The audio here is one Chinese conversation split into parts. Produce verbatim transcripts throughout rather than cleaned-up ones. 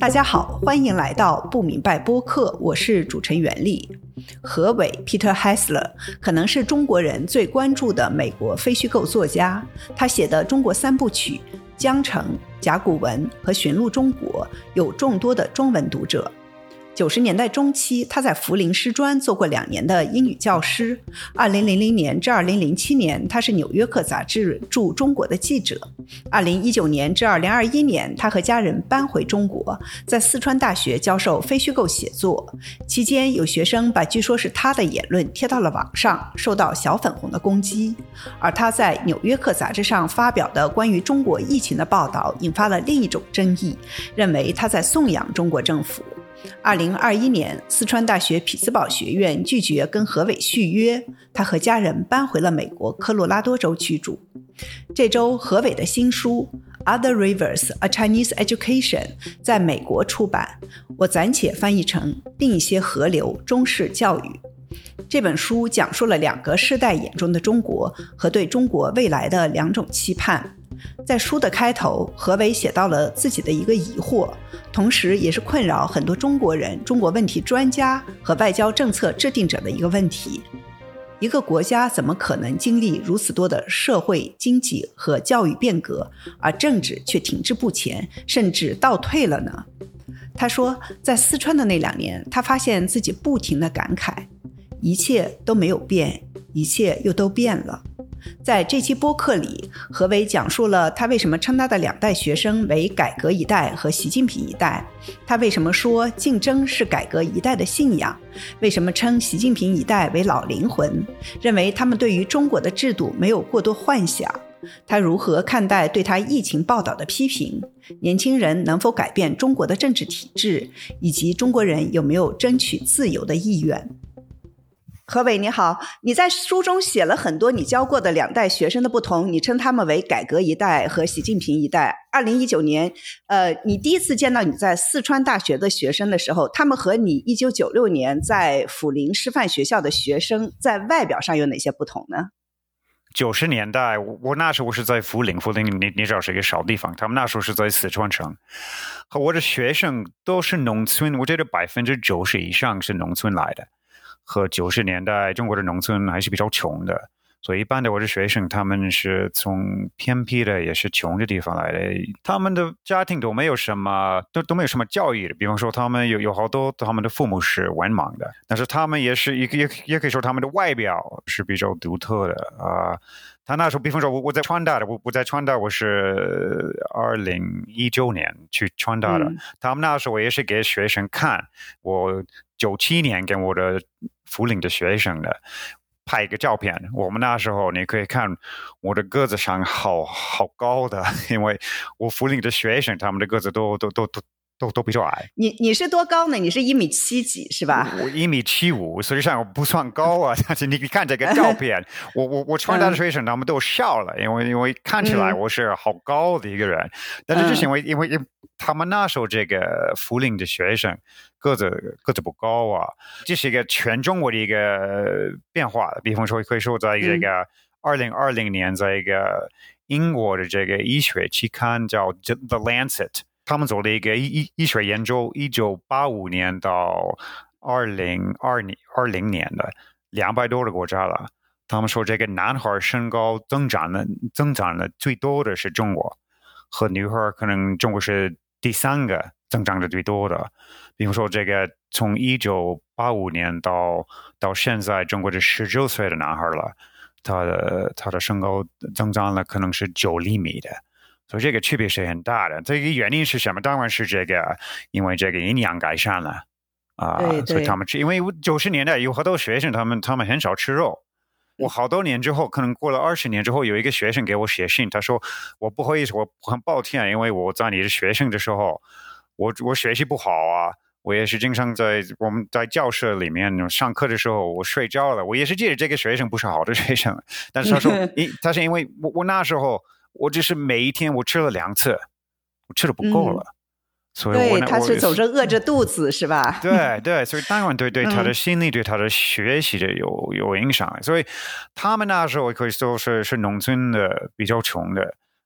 大家好，欢迎来到不明白播客，我是主持人袁丽。何伟 Peter Hessler 可能是中国人最关注的美国非虚构作家，他写的中国三部曲《江城》《甲骨文》和《寻路中国》有众多的中文读者。九十年代中期，他在福林师专做过两年的英语教师。二零零零年至二零零七年，他是《纽约客》杂志驻中国的记者。二零一九年至二零二一年，他和家人搬回中国，在四川大学教授非虚构写作。期间，有学生把据说是他的言论贴到了网上，受到小粉红的攻击。而他在《纽约客》杂志上发表的关于中国疫情的报道，引发了另一种争议，认为他在颂扬中国政府。二零二一年，四川大学匹兹堡学院拒绝跟何伟续约，他和家人搬回了美国科罗拉多州居住。这周，何伟的新书《Other Rivers: A Chinese Education》在美国出版，我暂且翻译成另一些河流中式教育。这本书讲述了两个世代眼中的中国和对中国未来的两种期盼。在书的开头，何伟写到了自己的一个疑惑，同时也是困扰很多中国人、中国问题专家和外交政策制定者的一个问题：一个国家怎么可能经历如此多的社会、经济和教育变革，而政治却停滞不前，甚至倒退了呢？他说，在四川的那两年，他发现自己不停地感慨，一切都没有变，一切又都变了。在这期播客里，何伟讲述了他为什么称他的两代学生为改革一代和习近平一代，他为什么说竞争是改革一代的信仰，为什么称习近平一代为老灵魂，认为他们对于中国的制度没有过多幻想，他如何看待对他疫情报道的批评，年轻人能否改变中国的政治体制，以及中国人有没有争取自由的意愿。何伟你好，你在书中写了很多你教过的两代学生的不同，你称他们为改革一代和习近平一代。二零一九年呃，你第一次见到你在四川大学的学生的时候，他们和你一九九六年在辅林师范学校的学生在外表上有哪些不同呢？ 九十年代，我那时候是在福林，福林你你知道是一个小地方，他们那时候是在四川省，和我的学生都是农村，我觉得百分之九十以上是农村来的。和九十年代中国的农村还是比较穷的，所以一般的我的学生他们是从偏僻的也是穷的地方来的，他们的家庭都没有什么都都没有什么教育的，比方说他们有有好多他们的父母是文盲的，但是他们也是也也也可以说他们的外表是比较独特的啊、呃。他那时候比方说我我在川大的，我我在川大我是二零一九年去川大的、嗯、他们那时候我也是给学生看我九七年跟我的福林的学生的拍一个照片，我们那时候你可以看我的个子上好好高的，因为我福林的学生他们的个子都都都都都都比较矮。 你你是多高呢？你是一米七几是吧？ 我一米七五，实际上我不算高啊。但是你看这个照片，我我我川大的学生他们都笑了，因为因为看起来我是好高的一个人，嗯、但是就是因为因为他们那时候这个福林的学生个子个子不高啊，这是一个全中国的一个变化。比方说可以说在这个二零二零年，在一个英国的这个医学期刊叫 The Lancet。他们做了一个医医学研究，一九八五年到二零二零年的两百多个国家了。他们说这个男孩身高增长了，增长了最多的是中国，和女孩可能中国是第三个增长的最多的。比如说这个从一九八五年到到现在，中国是十九岁的男孩了，他的他的身高增长了可能是九厘米的。所以这个区别是很大的，这个原因是什么？当然是这个，因为这个营养改善了啊、呃，所以他们吃。因为九十年代有好多学生，他们他们很少吃肉。我好多年之后，可能过了二十年之后，有一个学生给我写信，他说：“我不好意思，我很抱歉，因为我在你的学生的时候，我我学习不好啊，我也是经常在我们在教室里面上课的时候我睡着了，我也是记得这个学生不是好的学生，但是他说，他是因为我我那时候。”我只是每一天我吃了两次，我吃的不够了，嗯、所以我对他是总是饿着肚子是吧？ 对对，所以当然对对他的心理、嗯、对他的学习的有有影响。所以他们那时候可以说是是农村的比较穷的，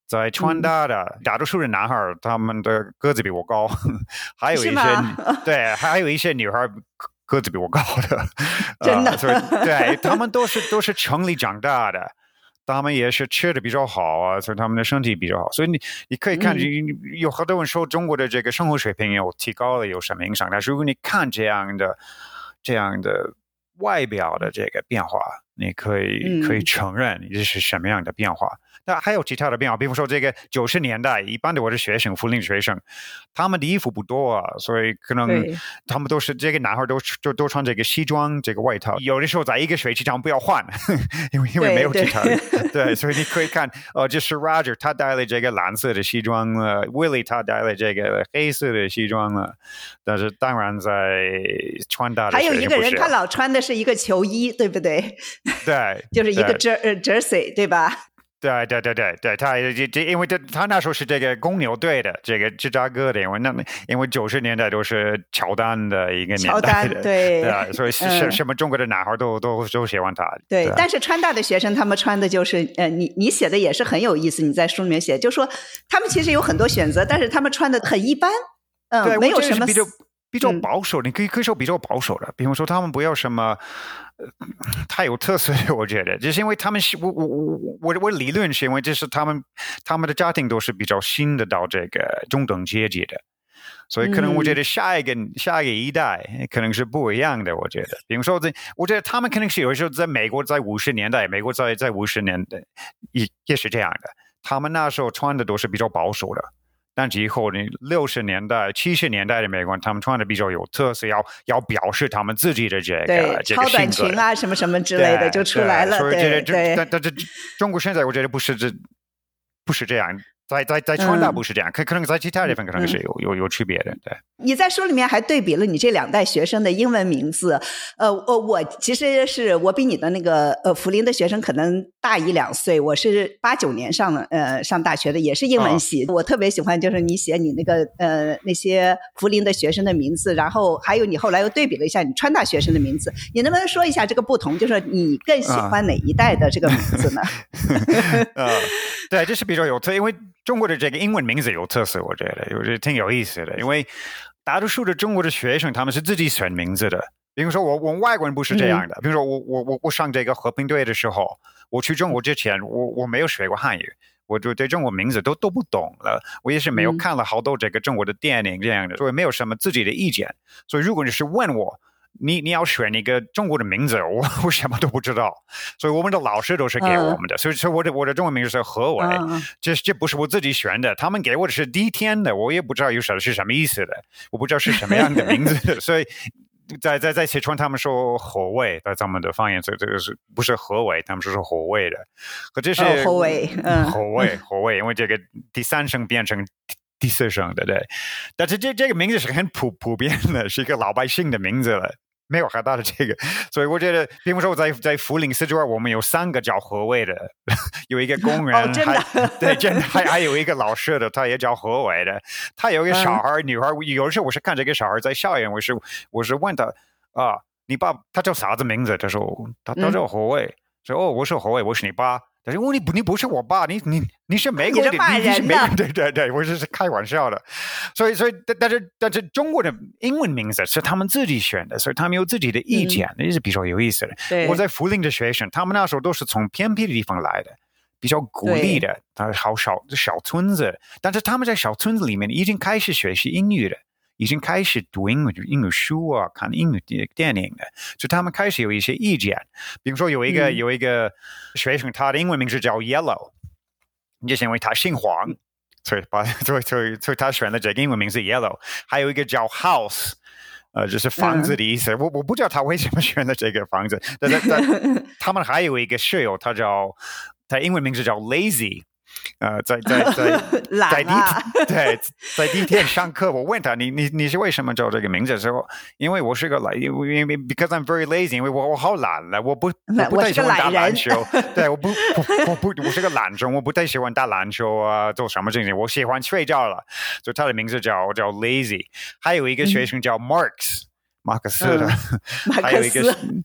在川大的、嗯、大多数的男孩他们的个子比我高，还有一些对，还有一些女孩个子比我高的， 真的， 呃、所以对他们都是都是城里长大的，他们也是吃的比较好啊，所以他们的身体比较好。所以你你可以看，嗯、有很多人说中国的这个生活水平有提高了，有什么影响？但是如果你看这样的这样的外表的这个变化，你可以可以承认这是什么样的变化。那还有其他的变化，比如说这个九十年代，一般的我的学生，福林学生，他们的衣服不多啊，所以可能他们都是这个男孩都都都穿这个西装，这个外套，有的时候在一个学期上不要换，因为因为没有其他的，对, 对，所以你可以看，呃，这是 Roger 他带了这个蓝色的西装了 ，Willie 他带了这个黑色的西装了，但是当然在穿搭的还有一个人他老穿的是一个球衣，对不对？ 对， 就是一个 jersey， 对吧？ 对对对对对，他这因为他他那时候是这个公牛队的，这个芝加哥的，因为那因为九十年代都是乔丹的一个年代的， 乔丹对对，所以什、嗯、什么中国的男孩都都都喜欢他。 对， 对， 但是川大的学生他们穿的就是呃，你你写的也是很有意思，你在书里面写，就说他们其实有很多选择，但是他们穿的很一般，嗯， 对， 没有什么比较比较保守，嗯、你可以可以说比较保守的，比如说他们不要什么。太有特色，我觉得，就是因为他们是我我我我我理论是因为这是他们他们的家庭都是比较新的到这个中等阶级的，所以可能我觉得下一个、嗯、下一个一代可能是不一样的。我觉得，比如说在，我觉得他们可能是有时候在美国在五十年代，美国在在五十年代也也是这样的，他们那时候穿的都是比较保守的。但是以后你六十年代、七十年代的美国人，他们穿的比较有特色，要要表示他们自己的这个对这个超短裙啊什么什么之类的就出来了。 所以对对， 但但是中国现在我觉得不是这不是这样。在在在穿搭不是这样，可、嗯、可能在其他地方可能是有、嗯、有有区别的。对， 你在书里面还对比了你这两代学生的英文名字，呃，我我其实是我比你的那个呃福林的学生可能大一两岁，我是八九年上呃上大学的，也是英文系。哦、我特别喜欢就是你写你那个呃那些福林的学生的名字，然后还有你后来又对比了一下你川大学生的名字，你能不能说一下这个不同？就是你更喜欢哪一代的这个名字呢？ 呃，对，这是比较有特，因为。中国的这个英文名字有特色，我觉得我觉得挺有意思的，因为大多数的中国的学生他们是自己选名字的。比如说我我外国人不是这样的，嗯、比如说我我我我上这个和平队的时候，我去中国之前，我我没有学过汉语，我就对中国名字都都不懂了，我也是没有看了好多这个中国的电影这样的，所以没有什么自己的意见。所以如果你是问我。你你要选一个中国的名字，我我什么都不知道，所以我们的老师都是给我们的，嗯、所以说我的我的中文名字是何伟，嗯、这这不是我自己选的，他们给我的是第一天的，我也不知道有什么是什么意思的，我不知道是什么样的名字，所以在在在四川他们说何伟，在他们的方言，所以这个是不是何伟，他们是说何伟的，可这是何伟，嗯， 何伟何伟，因为这个第三声变成。第四声的对，但是这这个名字是很普普遍的，是一个老百姓的名字了，没有很大的这个，所以我觉得，比如说在在涪陵四周，我们有三个叫何伟的，有一个工人， 哦、真的还对，真的还还有一个老师的，他也叫何伟的，他有一个小孩、嗯、女孩，有的时候我是看这个小孩在校园，我是我是问他啊，你爸他叫啥子名字？他说他他叫何伟，说、嗯、哦，我是何伟，我是你爸。但是我你不你不是我爸，你你你是美国的， 你是骂人的， 你是美国对对对，我是开玩笑的，所以所以但是但是中国的英文名字是他们自己选的，所以他们有自己的意见，这、嗯、是比较有意思的。我在涪陵的学生，他们那时候都是从偏僻的地方来的，比较孤立的，他好小小村子，但是他们在小村子里面已经开始学习英语了。已经开始读英语英语书啊，看英语电影的，所以他们开始有一些意见。比如说有一个、嗯、有一个学生，他的英文名字叫 Yellow， 就是因为他姓黄，所以把所以所以所以他选了这个英文名字 Yellow。还有一个叫 House， 呃，就是房子的意思。嗯、我我不知道他为什么选了这个房子，但是但他们还有一个室友，他叫他英文名字叫 Lazy。呃，在在在在第一对在第一天上课，我问他你你你是为什么叫这个名字的时候，因为我是个懒，因为 because I'm very lazy， 因为我我好懒了，我不我不太喜欢打篮球，对，我不我不我是个懒虫，我不太喜欢打篮球啊，做什么事情，我喜欢睡觉了，所以他的名字叫叫 Lazy。还有一个学生叫 Marks、嗯、马克思的， 嗯、 还有一个。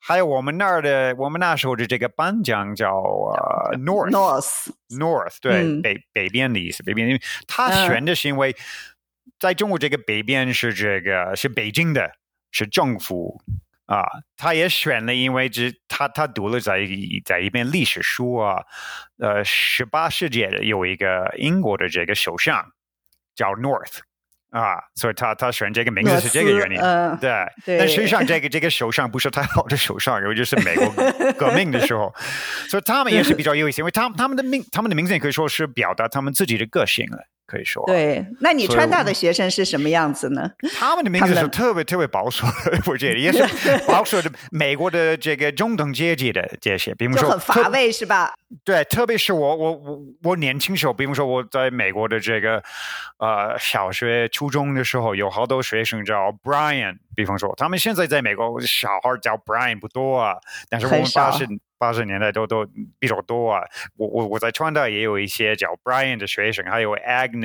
还有我们那儿的，我们那时候的这个颁奖叫呃 North North North 对、 嗯、 北北边的意思，北边，因为他选的是因为、嗯、在中国这个北边是这个是北京的，是政府啊，他也选了，因为只他他读了在在一边历史书啊，呃，十八世纪的有一个英国的这个首相叫 North。啊，所以他他选这个名字是这个原因， 呃、 对, 对。 但实际上，这个这个首相不是太好的首相，尤其是美国革命的时候，所以他们也是比较有意思，因为他们他们的名他们的名字也可以说是表达他们自己的个性了，可以说。 对，那你川大的学生是什么样子呢？ 他们的名字是特别特别保守的，我觉得也是保守的美国的这个中等阶级的这些，比如说就很乏味是吧？ 对，特别是我我我我年轻时候，比如说我在美国的这个呃小学、初中的时候，有好多学生叫 Brian， 比方说他们现在在美国小孩叫 Brian 不多啊，但是我们八十八十年代都都比较多啊。我我我在川大也有一些叫 Brian 的学生，还有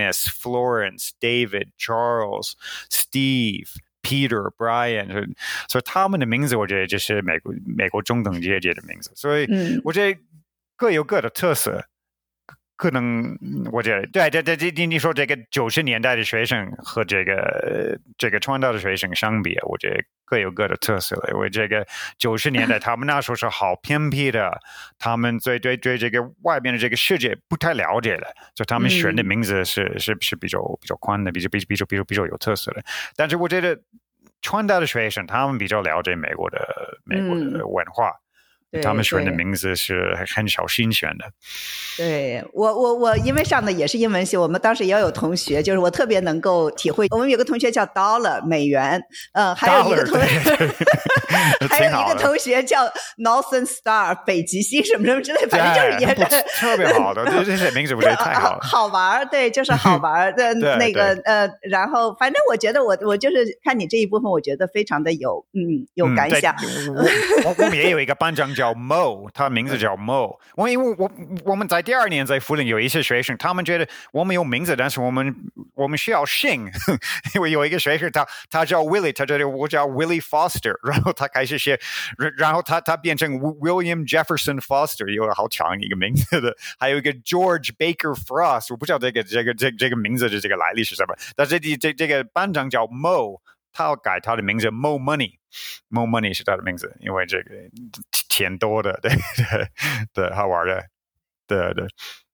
Agnes、Florence、David、Charles、Steve。Peter、Brian， 所以他们的名字我觉得就是美国美国中等阶级的名字，所以我觉得各有各的特色。可能我觉得对对对，你说这个九十年代的学生和这个这个川大的学生相比，我觉得各有各的特色了。因为这个九十年代他们那时候是好偏僻的，他们对对对这个外边的这个世界不太了解了，所以他们选的名字是、嗯、是是比较比较宽的，比较比比较比较比较有特色的。但是我觉得川大的学生他们比较了解美国的美国的文化。嗯，他们选的名字是很少新选的。 对，我我我因为上的也是英文系，我们当时也有同学，就是我特别能够体会。我们有个同学叫 Dollar 美元，呃，还有一个同学，还有一个同学叫 Northern Star 北极星什么什么之类，反正就是也是特别好的，这些名字我觉得太好了， 好玩，对，就是好玩的那个呃，然后反正我觉得我我就是看你这一部分，我觉得非常的有嗯有感想。 嗯、我, 我们也有一个班长叫 Mo， 他名字叫 Mo。我因为我我们在第二年在福林有一些学生，他们觉得我们有名字，但是我们我们需要姓，因为有一个学生他他叫 Willie， 他觉得我叫 Willie Foster， 然后他开始写，然后他他变成 William Jefferson Foster， 有好长一个名字的，还有一个 George Baker Frost， 我不知道这个这个这这个名字的这个来历是什么，但是这这这个班长叫 Mo。他要改他的名字 Mo Money， Mo Money 是他的名字，因为这个钱多的，对对对，好玩的，对对。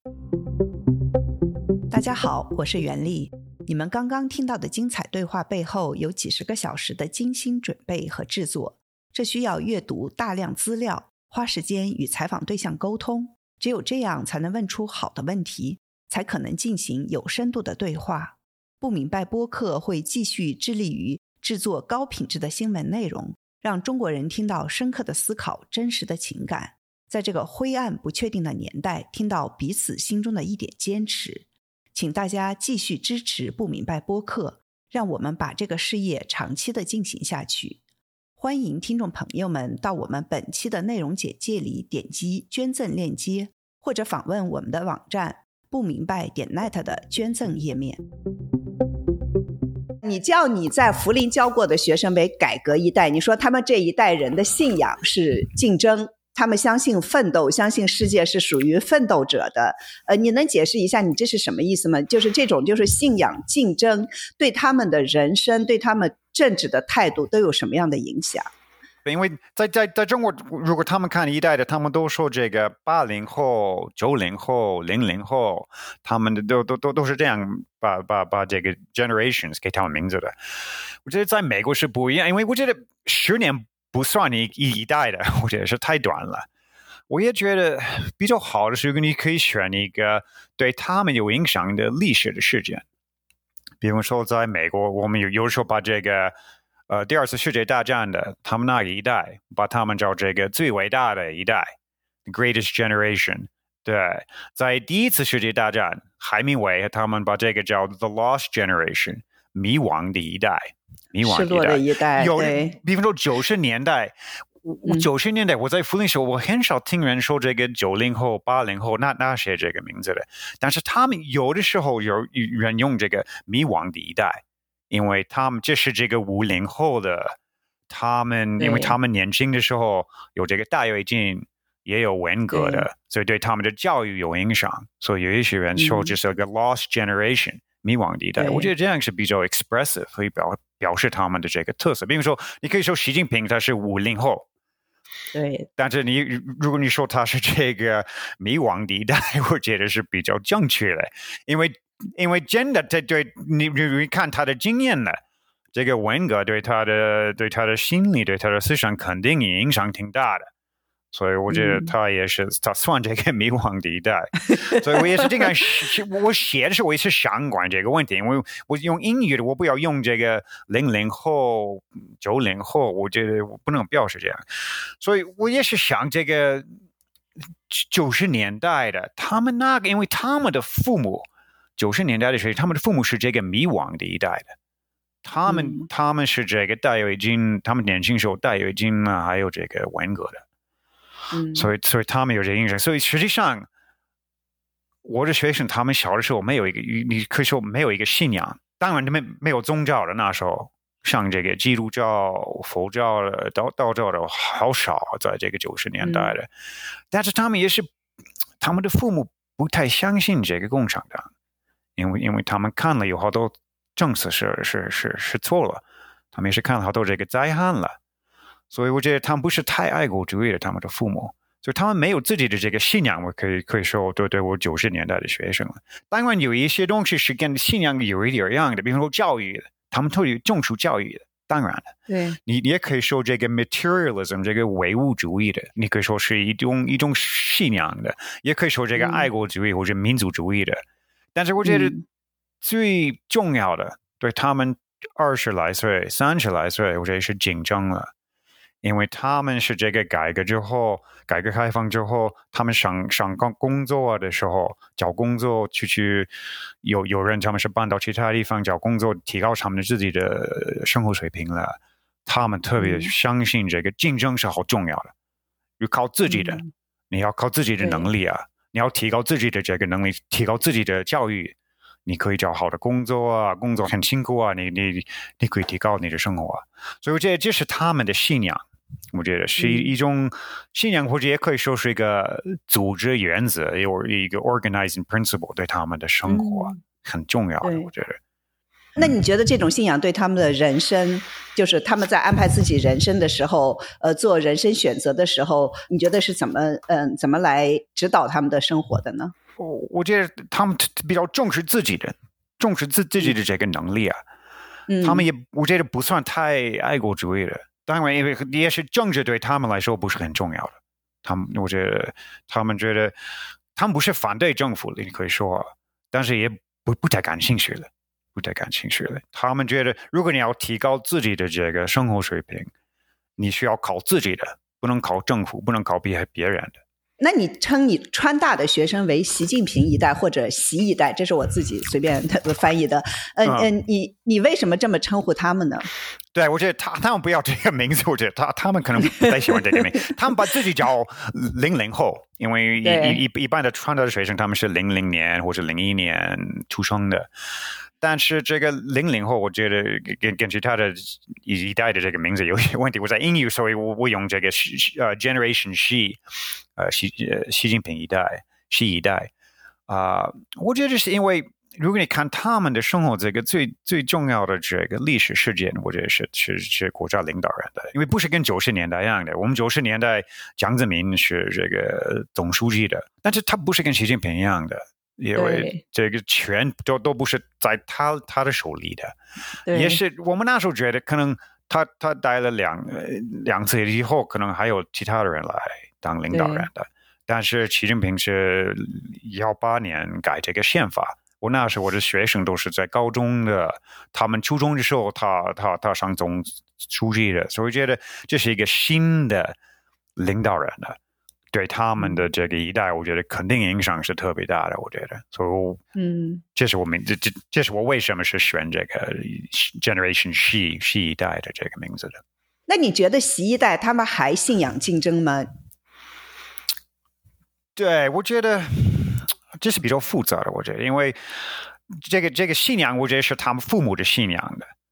大家好，我是袁丽。你们刚刚听到的精彩对话背后有几十个小时的精心准备和制作，这需要阅读大量资料，花时间与采访对象沟通，只有这样才能问出好的问题，才可能进行有深度的对话。不明白播客会继续致力于制作高品质的新闻内容，让中国人听到深刻的思考、真实的情感，在这个灰暗不确定的年代听到彼此心中的一点坚持。请大家继续支持不明白播客，让我们把这个事业长期的进行下去。欢迎听众朋友们到我们本期的内容简介里点击捐赠链接，或者访问我们的网站不明白点 net 的捐赠页面。你叫你在福林教过的学生为改革一代，你说他们这一代人的信仰是竞争，他们相信奋斗，相信世界是属于奋斗者的。呃，你能解释一下你这是什么意思吗？就是这种就是信仰竞争对他们的人生，对他们政治的态度都有什么样的影响？ 因为在在在中国，如果他们看一代的，他们都说这个八零后、九零后、零零后，他们的都都都都是这样把把把这个 generations 给他们名字的。我觉得在美国是不一样，因为我觉得十年不算一一代的，我觉得是太短了。我也觉得比较好的是，你可以选一个对他们有影响的历史的事件，比如说在美国，我们有有时候把这个。呃，第二次世界大战的他们那一代，把他们叫这个最伟大的一代 ，the greatest generation。对，在第一次世界大战，海明威他们把这个叫 the lost generation， 迷惘的一代，迷惘失落的一代。 有，比方说九十年代，九十年代我在福林时候，我很少听人说这个九零后、八零后那那些这个名字的，但是他们有的时候有人用这个迷惘的一代。因为他们这是这个五零后的他们因为他们年轻的时候有这个大跃进，也有文革的，所以对他们的教育有影响。所以有一些人说这是一个 lost generation、嗯、迷惘的一代。我觉得这样是比较 expressive， 可以表表示他们的这个特色。比如说，你可以说习近平他是五零后。 对， 但是你如果你说他是这个迷惘的一代，我觉得是比较正确的，因为因为真的这对你你看他的经验呢，这个文革对他的对他的心理对他的思想肯定影响挺大的，所以我觉得他也是、嗯、他算这个迷惘的一代，所以我也是这个我写的时候我也是想管这个问题，因为我用英语的我不要用这个零零后九零后，我觉得我不能表示这样，所以我也是想这个九十年代的他们那个，因为他们的父母九十年代的时候他们的父母是这个迷惘的一代的，他们、嗯、他们是这个大跃进，他们年轻时候大跃进呢还有这个文革的，嗯，所以所以他们有这个影响，所以实际上我的学生他们小的时候没有一个，你可以说没有一个信仰，当然没没有宗教的，那时候像这个基督教、佛教的、道道教的好少，在这个九十年代的、嗯，但是他们也是他们的父母不太相信这个共产党，因为因为他们看了有好多政策是是是是错了，他们也是看了好多这个灾害了。所以我觉得他们不是太爱国主义的，他们的父母，所以他们没有自己的这个信仰。我可以可以说，对对，我九十年代的学生了。当然有一些东西是跟信仰有一点一样的，比如说教育的，他们特别重视教育的。当然了， 对， 你也可以说这个 materialism 这个唯物主义的，你可以说是一种一种信仰的，也可以说这个爱国主义或者民族主义的。嗯、但是我觉得最重要的，对他们二十来岁、三十来岁，我觉得是竞争了。因为他们是这个改革之后，改革开放之后，他们上上工作的时候找工作去去，有有人他们是搬到其他地方找工作，提高他们自己的生活水平了。他们特别相信这个竞争是好重要的，要靠自己的、嗯，你要靠自己的能力啊，你要提高自己的这个能力，提高自己的教育。你可以找好的工作啊，工作很辛苦啊，你你你可以提高你的生活啊，所以我觉得这是他们的信仰，我觉得是一种信仰，或者也可以说是一个组织原则，有一个 organizing principle， 对他们的生活很重要的，嗯、我觉得。 那你觉得这种信仰对他们的人生，就是他们在安排自己人生的时候，呃，做人生选择的时候，你觉得是怎么，嗯、呃，怎么来指导他们的生活的呢？ 我觉得他们比较重视自己的，重视自自己的这个能力啊。嗯，他们也我觉得不算太爱国主义的，当然因为也是政治对他们来说不是很重要的。他们我觉得他们觉得他们不是反对政府的，你可以说，但是也不不太感兴趣了，不太感兴趣了。他们觉得如果你要提高自己的这个生活水平，你需要靠自己的，不能靠政府，不能靠别别人的。 那你称你川大的学生为习近平一代或者习一代，这是我自己随便翻译的。嗯嗯、呃，你你为什么这么称呼他们呢？ 对，我觉得他他们不要这个名字，我觉得他他们可能不太喜欢这个名字。他们把自己叫零零后，因为一一一般的川大的学生他们是零零年或者零一年出生的。但是这个零零后，我觉得跟跟其他的一代的这个名字有些问题。我在英语，所以我我用这个呃 Generation Xi， 呃习呃习近平一代，习一代啊、呃，我觉得是因为如果你看他们的生活，这个最最重要的这个历史事件，我觉得是是是国家领导人的，因为不是跟九十年代一样的。我们九十年代江泽民是这个总书记的，但是他不是跟习近平一样的。因为这个权都都不是在他他的手里的，也是我们那时候觉得可能他他待了两两次以后，可能还有其他的人来当领导人的。但是习近平是幺八年改这个宪法，我那时候我的学生都是在高中的，他们初中的时候他他他上总书记的，所以觉得这是一个新的领导人的。对他们的这个一代，我觉得肯定影响是特别大的。我觉得，所以，嗯，这是我们这这这是我为什么是选这个 Generation Xi Xi一代的这个名字的。 那你觉得习一代他们还信仰竞争吗？ 对，我觉得这是比较复杂的。我觉得，因为这个这个信仰，我觉得是他们父母的信仰的，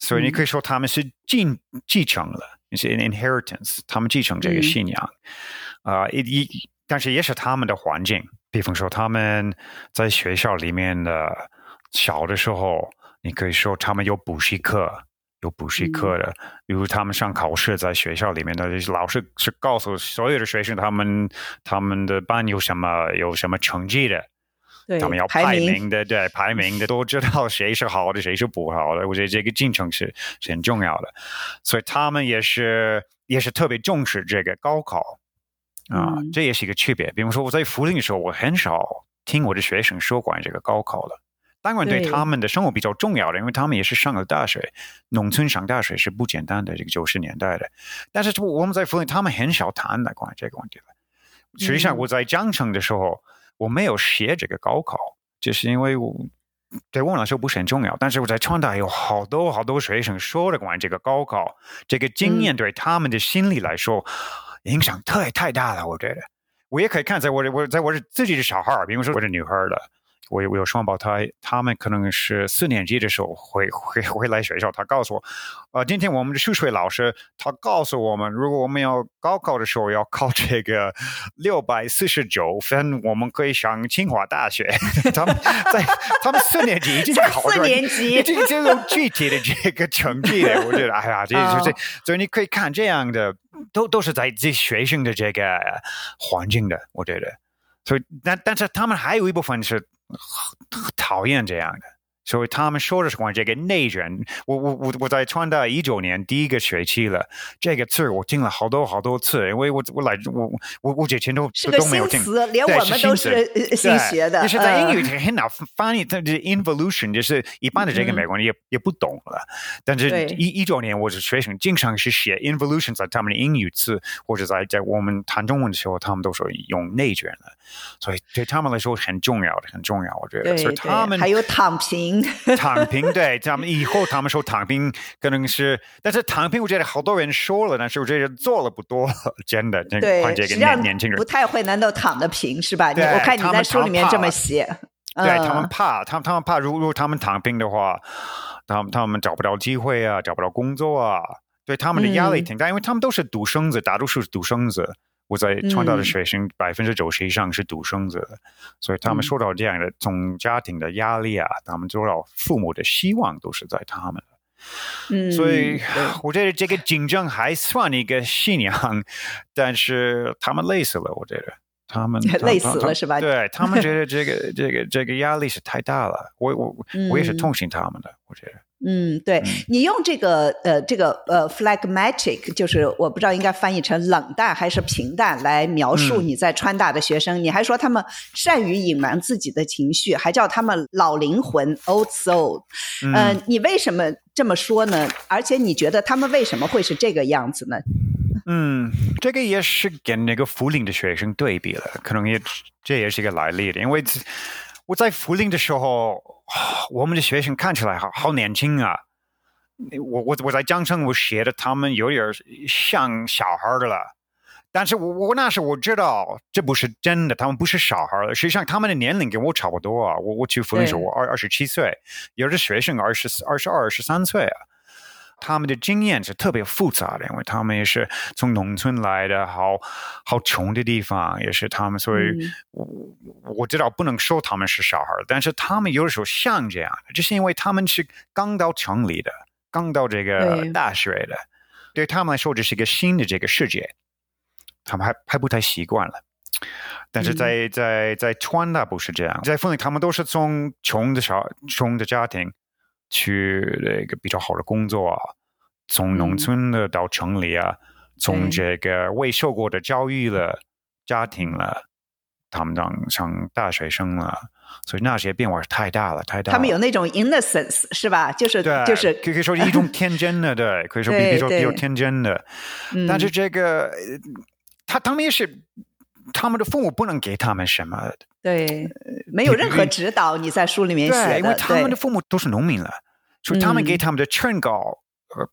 所以你可以说他们是继继承了，是 an inheritance， 他们继承这个信仰，啊、嗯，一、呃、但是也是他们的环境，比方说他们在学校里面的小的时候，你可以说他们有补习课。有补习课的，比如他们上考试，在学校里面的老师是告诉所有的学生，他们他们的班有什么有什么成绩的，他们要排名的，对排名的都知道谁是好的，谁是不好的。我觉得这个进程是是很重要的，所以他们也是也是特别重视这个高考啊、嗯，这也是一个区别。比如说我在福林的时候，我很少听我的学生说关于这个高考的。当然对他们的生活比较重要的，因为他们也是上了大学，农村上大学是不简单的，这个九十年代的。但是我们在福林，他们很少谈的关于这个问题的。实际上我在江城的时候，我没有写这个高考，就是因为我对我来说不是很重要。但是我在川大有好多好多学生说的关于这个高考，这个经验对他们的心理来说影响太太大了。我觉得我也可以看在我我在我自己的小孩，比如说我的女孩的。我有我有双胞胎，他们可能是四年级的时候会会会来学校。他告诉我，呃，今天我们的数学老师他告诉我们，如果我们要高考的时候要考这个六百四十九分，我们可以上清华大学。他们在他们四年级已经考四年级已经就有具体的这个成绩了。我觉得，哎呀，这这这，所以你可以看这样的，都都是在这学生的这个环境的，我觉得。所以，但但是他们还有一部分是讨厌这样的，所以他们说的是关于这个内卷。我我我我在川大一九年第一个学期了，这个字我听了好多好多次，因为我我来我我我之前都都没有听， 是个新词，连我们都是新学的。 就是在英语很难翻译，它的 involution 就是一般的这个美国人也、嗯、也不懂了。但是一一九年我的学生经常是写 involution 在他们的英语词，或者在在我们谈中文的时候，他们都说用内卷了。所以对他们来说很重要的，很重要，我觉得。 对， 所以他们还有躺平， 躺平，对，他们以后他们说躺平可能是，但是躺平我觉得好多人说了，但是我觉得做了不多，真的。 对， 这个年年轻人不太会能够躺得平，是吧？我看你在书里面这么写。 对，嗯、他们怕，他们他们怕，如果他们躺平的话，他们他们找不到机会啊，找不到工作啊，对他们的压力挺大，嗯、因为他们都是独生子，大多数是独生子。我在川大的学生百分之九十以上是独生子，嗯、所以他们受到这样的从家庭的压力啊，他们受到父母的希望都是在他们的。嗯，所以我觉得这个竞争还算一个信仰，但是他们累死了，我觉得他们累死了是吧？ 对，他们觉得这个这个这个压力是太大了，我我我也是同情他们的，我觉得。 嗯，对，你用这个呃这个呃 phlegmatic， 就是我不知道应该翻译成冷淡还是平淡来描述你在川大的学生，嗯、你还说他们善于隐瞒自己的情绪，还叫他们老灵魂 old soul。嗯、呃，你为什么这么说呢？而且你觉得他们为什么会是这个样子呢？ 嗯，这个也是跟那个福林的学生对比了，可能也这也是一个来历的，因为我在福林的时候，我们的学生看起来好好年轻啊。我我我在江城我写的他们有点像小孩的了，但是我我那时我知道这不是真的，他们不是小孩了。实际上他们的年龄跟我差不多啊。我我去福林时我二二十七岁，有的学生二十二十二十三岁啊。他们的经验是特别复杂的，因为他们也是从农村来的，好好穷的地方，也是他们，所以我、嗯、我知道不能说他们是小孩，但是他们有的时候像这样的，就是因为他们是刚到城里的，刚到这个大学的，对他们来说这是一个新的这个世界，他们还还不太习惯了。但是在、嗯、在在川大不是这样，在凤梨他们都是从穷的小穷的家庭去那个比较好的工作啊，从农村的到城里啊，嗯、从这个未受过的教育的家庭了，他们当上大学生了，所以那些变化太大了，太大了。 他们有那种 innocence 是吧？就是就是可以说一种天真的，对，可以说比较比较天真的。但是这个他他们也是，他们的父母不能给他们什么。 对，没有任何指导。你在书里面写的， 对，因为他们的父母都是农民了，所以他们给他们的劝告，呃，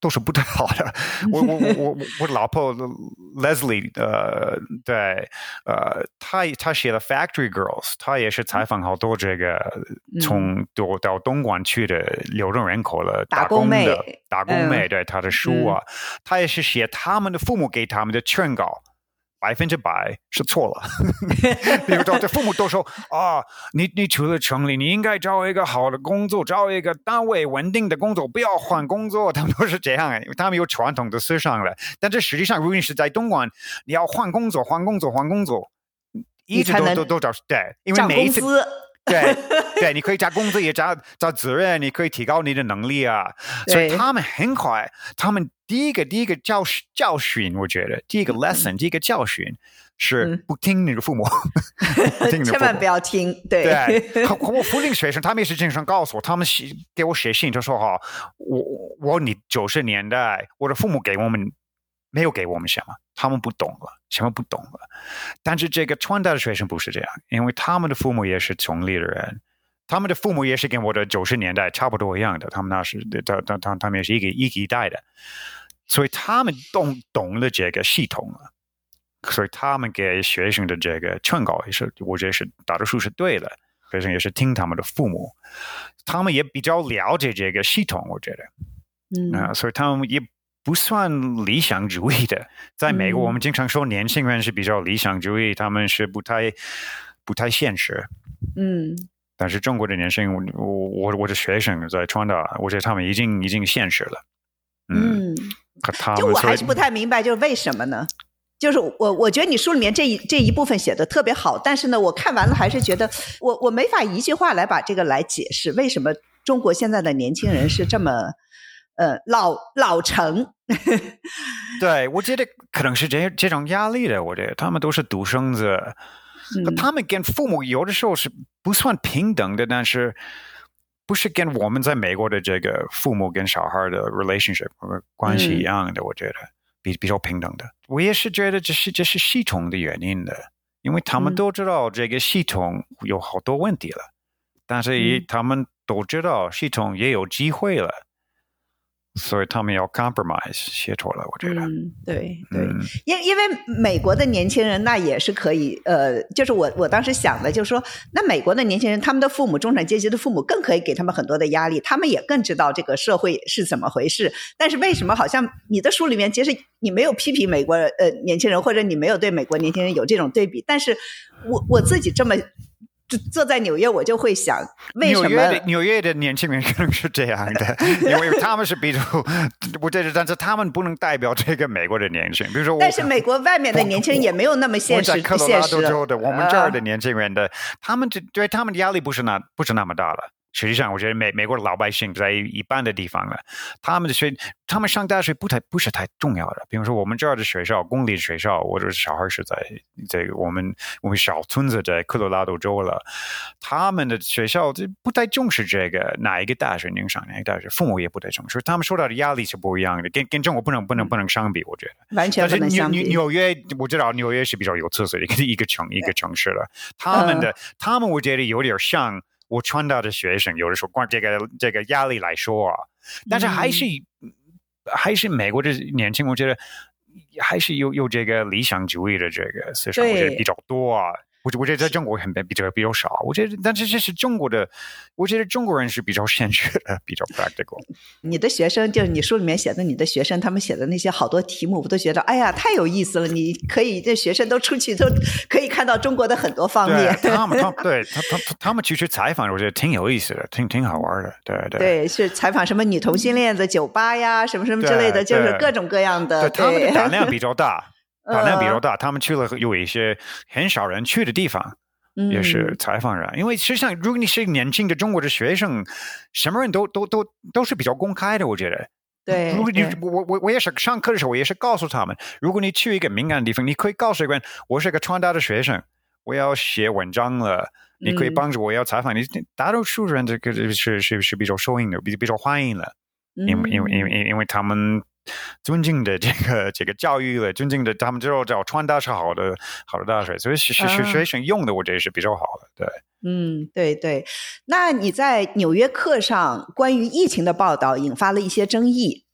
都是不太好的。我我我我我老婆 Leslie 呃对呃她她写了 Factory Girls， 她也是采访好多这个从到到东莞去的流动人口了打工的打工妹，对她的书啊，她也是写他们的父母给他们的劝告。百分之百是错了。比如说，这父母都说啊，你你出了城里，你应该找一个好的工作，找一个单位稳定的工作，不要换工作。他们都是这样，因为他们有传统的思想了。但这实际上，如果你是在东莞，你要换工作，换工作，换工作，一直都都都找对，因为每一次。对对，你可以加工资，也加加责任，你可以提高你的能力啊。所以他们很快，他们第一个第一个教教训，我觉得第一个 lesson，、嗯、第一个教训是不听你的父母， 嗯、听你的父母千万不要听。对， 对我福林学生，他们也是经常告诉我，他们给我写信，就说哈，我我你九十年代，我的父母给我们没有给我们什么，他们不懂了。什么不懂了？但是这个川大的学生不是这样，因为他们的父母也是城里的人，他们的父母也是跟我的九十年代差不多一样的，他们那是他他他他们也是一个一个一代的，所以他们懂懂了这个系统了，所以他们给学生的这个劝告也是，我觉得是大多数是对的，学生也是听他们的父母，他们也比较了解这个系统，我觉得，嗯、呃，所以他们也。不算理想主义的，在美国我们经常说年轻人是比较理想主义，嗯、他们是不太不太现实。嗯，但是中国的年轻人，我我我的学生在川大，我觉得他们已经已经现实了。嗯，嗯他们就我还是不太明白，就是为什么呢？就是我我觉得你书里面这一这一部分写的特别好，但是呢，我看完了还是觉得我我没法一句话来把这个来解释为什么中国现在的年轻人是这么。呃，老老成， 对，我觉得可能是这这种压力的。我觉得他们都是独生子，嗯、他们跟父母有的时候是不算平等的，但是不是跟我们在美国的这个父母跟小孩的 relationship 关系一样的。嗯、我觉得比比较平等的。我也是觉得这是这是系统的原因的，因为他们都知道这个系统有好多问题了，嗯、但是也他们都知道系统也有机会了。所以他们要 compromise 协调了，我觉得。 嗯，对对，嗯、因因为美国的年轻人那也是可以，呃，就是我我当时想的，就是说，那美国的年轻人，他们的父母中产阶级的父母更可以给他们很多的压力，他们也更知道这个社会是怎么回事。但是为什么好像你的书里面，其实你没有批评美国呃年轻人，或者你没有对美国年轻人有这种对比，但是我我自己这么。坐在纽约，我就会想，为什么纽约的纽约的年轻人可能是这样的，因为他们是比如，我觉得，但是他们不能代表这个美国的年轻人。比如说， 但是美国外面的年轻人也没有那么现实。 我在科罗拉多州的，我们这儿的年轻人的，呃、他们对他们的压力不是那不是那么大了。实际上，我觉得美美国的老百姓在一般的地方了，他们的学，他们上大学不太不是太重要的。比如说，我们这儿的学校，公立学校，我的小孩是在这个我们我们小村子在科罗拉多州了，他们的学校就不太重视这个哪一个大学能上哪一个大学，父母也不太重视，他们受到的压力是不一样的，跟跟中国不能不能不能相比，我觉得完全不能相比。 但是纽约，我知道纽约是比较有特色的一个一个城一个城市了，他们的、呃、他们我觉得有点像。我川大的学生有的时候光这个这个压力来说啊，但是还是、嗯、还是美国的年轻，我觉得还是有有这个理想主义的这个思想，我觉得比较多啊。我我觉得在中国很比较比较少，我觉得，但是这是中国的，我觉得中国人是比较现实的，比较 practical。 你的学生就是你书里面写的，你的学生他们写的那些好多题目，我都觉得哎呀太有意思了。你可以这学生都出去都可以看到中国的很多方面。 对他们他对他他他们去去采访，我觉得挺有意思的，挺挺好玩的。对对对，是采访什么女同性恋的酒吧呀，什么什么之类的，就是各种各样的。 对，他们的胆量比较大。胆量比较大，他们去了有一些很少人去的地方，嗯、也是采访人。因为实际上，如果你是年轻的中国的学生，什么人都都都都是比较公开的，我觉得。 对。 如果你我我我也是上课的时候，我也是告诉他们，如果你去一个敏感的地方，你可以告诉一个人，我是个川大的学生，我要写文章了，你可以帮助我要采访你。嗯、大多数人这个是是是比较受应的，比比较欢迎的，因为因为因为因为他们。尊敬的这个这个教育了，尊敬的他们知道叫川大是好的好的大学，所以学学学生用的我觉得是比较好的，对， 嗯，对对。那你在纽约客上关于疫情的报道引发了一些争议，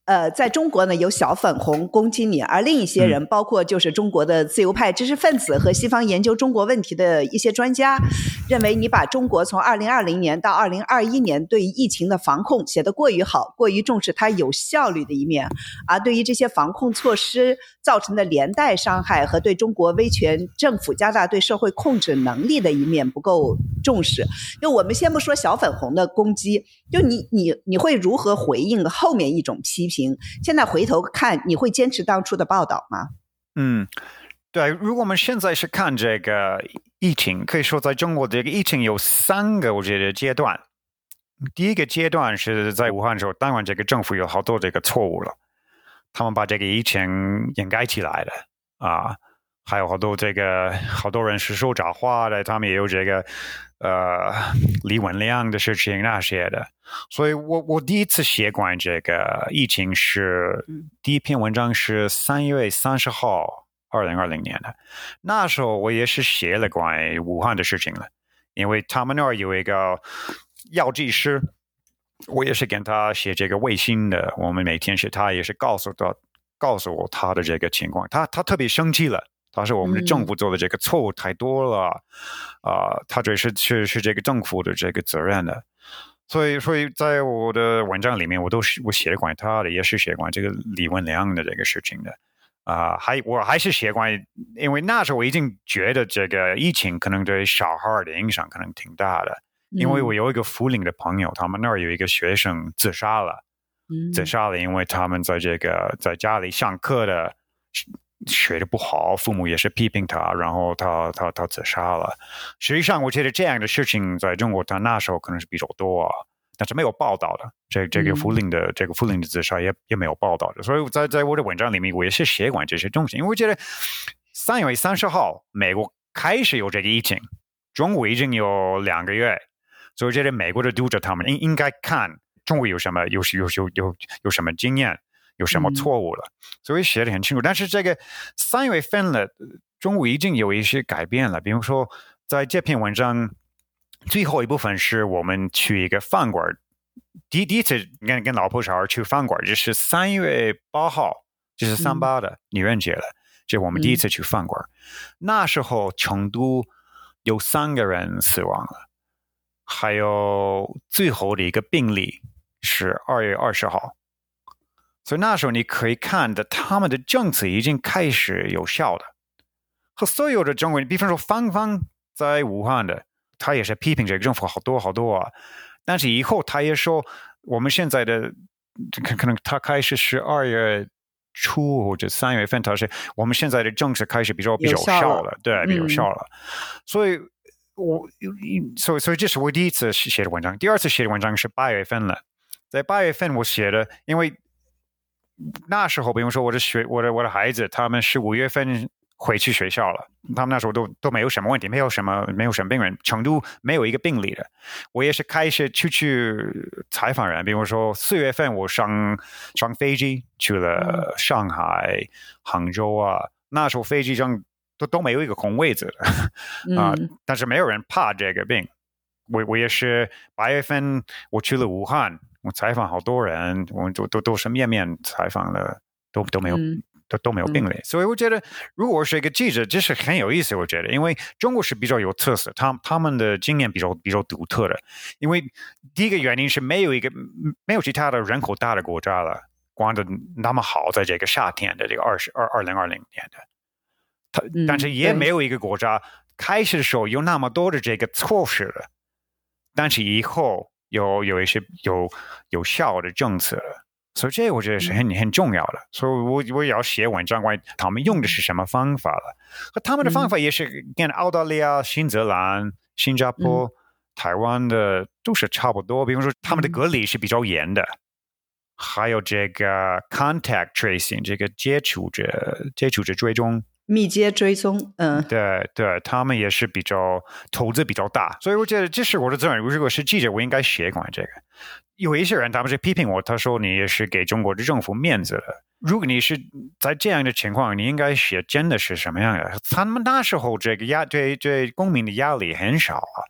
呃，在中国呢有小粉红攻击你，而另一些人、嗯、包括就是中国的自由派知识分子和西方研究中国问题的一些专家，认为你把中国从二零二零年到二零二一年对疫情的防控写得过于好，过于重视它有效率的一面，而对于这些防控措施造成的连带伤害和对中国威权政府加大对社会控制能力的一面不够重视。就我们先不说小粉红的攻击，就你你你会如何回应后面一种批评？现在回头看，你会坚持当初的报道吗？ 嗯，对，如果我们现在是看这个疫情，可以说在中国这个疫情有三个我觉得阶段。第一个阶段是在武汉的时候，当然这个政府有好多这个错误了，他们把这个疫情掩盖起来了啊，还有好多这个好多人是说假话的，他们也有这个呃李文亮的事情那些的。所以我我第一次写关于这个疫情是第一篇文章是三月三十号二零二零年的，那时候我也是写了关于武汉的事情了，因为他们那儿有一个药剂师，我也是跟他写这个卫星的，我们每天写，他也是告诉他告诉我他的这个情况，他他特别生气了，他说我们的政府做的这个错误太多了，啊、嗯呃，他这是是是这个政府的这个责任的。所以，所以在我的文章里面，我都是我写关于他的，也是写关于这个李文亮的这个事情的，啊、呃，还我还是写关于，因为那时候我已经觉得这个疫情可能对小孩的影响可能挺大的，因为我有一个福林的朋友，他们那儿有一个学生自杀了，嗯、自杀了，因为他们在这个在家里上课的学的不好，父母也是批评他，然后他他他自杀了。实际上，我觉得这样的事情在中国，他那时候可能是比较多、啊，但是没有报道的。这这个福林的、嗯、这个福林的自杀也也没有报道的。所以在在我的文章里面，我也是写关这些东西，因为我觉得三月三十号美国开始有这个疫情，中国已经有两个月，所以我觉得美国的读者他们应应该看中国有什么有有有有有什么经验。有什么错误了、嗯、所以写得很清楚。但是这个三月份了，中国已经有一些改变了，比如说在这篇文章最后一部分是我们去一个饭馆，第第一次跟跟老婆小孩去饭馆，这是三月八号，这是三八的女人节了，这是我们第一次去饭馆、嗯、那时候成都有三个人死亡了，还有最后的一个病例是二月二十号，所以那时候你可以看到他们的政策已经开始有效的，和所有的中国人，比方说芳芳在武汉的，他也是批评这个政府好多好多啊，但是以后他也说我们现在的可能他开始是二月初或者三月份，他是我们现在的政策开始比较比较效了，对，比较效了，嗯、所以我所以所以这是我第一次写的文章，第二次写的文章是八月份了，在八月份我写的，因为那时候比如说我的学我的我的孩子他们是五月份回去学校了，他们那时候都都没有什么问题，没有什么没有什么病人，成都没有一个病例的。我也是开始出去采访人，比如说四月份我上上飞机去了上海、嗯、杭州啊，那时候飞机上都都没有一个空位子的啊、嗯，但是没有人怕这个病。我我也是八月份我去了武汉。我采访好多人，我们都都都是面面采访了，都都没有、嗯、都都没有病例、嗯，所以我觉得，如果是一个记者，这是很有意思。我觉得，因为中国是比较有特色，他他们的经验比较比较独特的。因为第一个原因是没有一个没有其他的人口大的国家了，管得那么好，在这个夏天的这个二十二二零二零年的，他、嗯、但是也没有一个国家开始的时候有那么多的这个措施了，但是以后。有有一些有有效的政策，所以这我觉得是很很重要的。所以我我也要写文章关于他们用的是什么方法了，和他们的方法也是跟澳大利亚、新西兰、新加坡、嗯、台湾的都是差不多。比如说他们的隔离是比较严的，嗯、还有这个 contact tracing 这个接触者接触者追踪。 密接追踪，嗯， 对对，他们也是比较投资比较大，所以我觉得这是我的责任。如果是记者，我应该写关于这个。有一些人他们是批评我，他说你也是给中国的政府面子的。如果你是在这样的情况，你应该写真的是什么样的？他们那时候这个压对对公民的压力很少啊，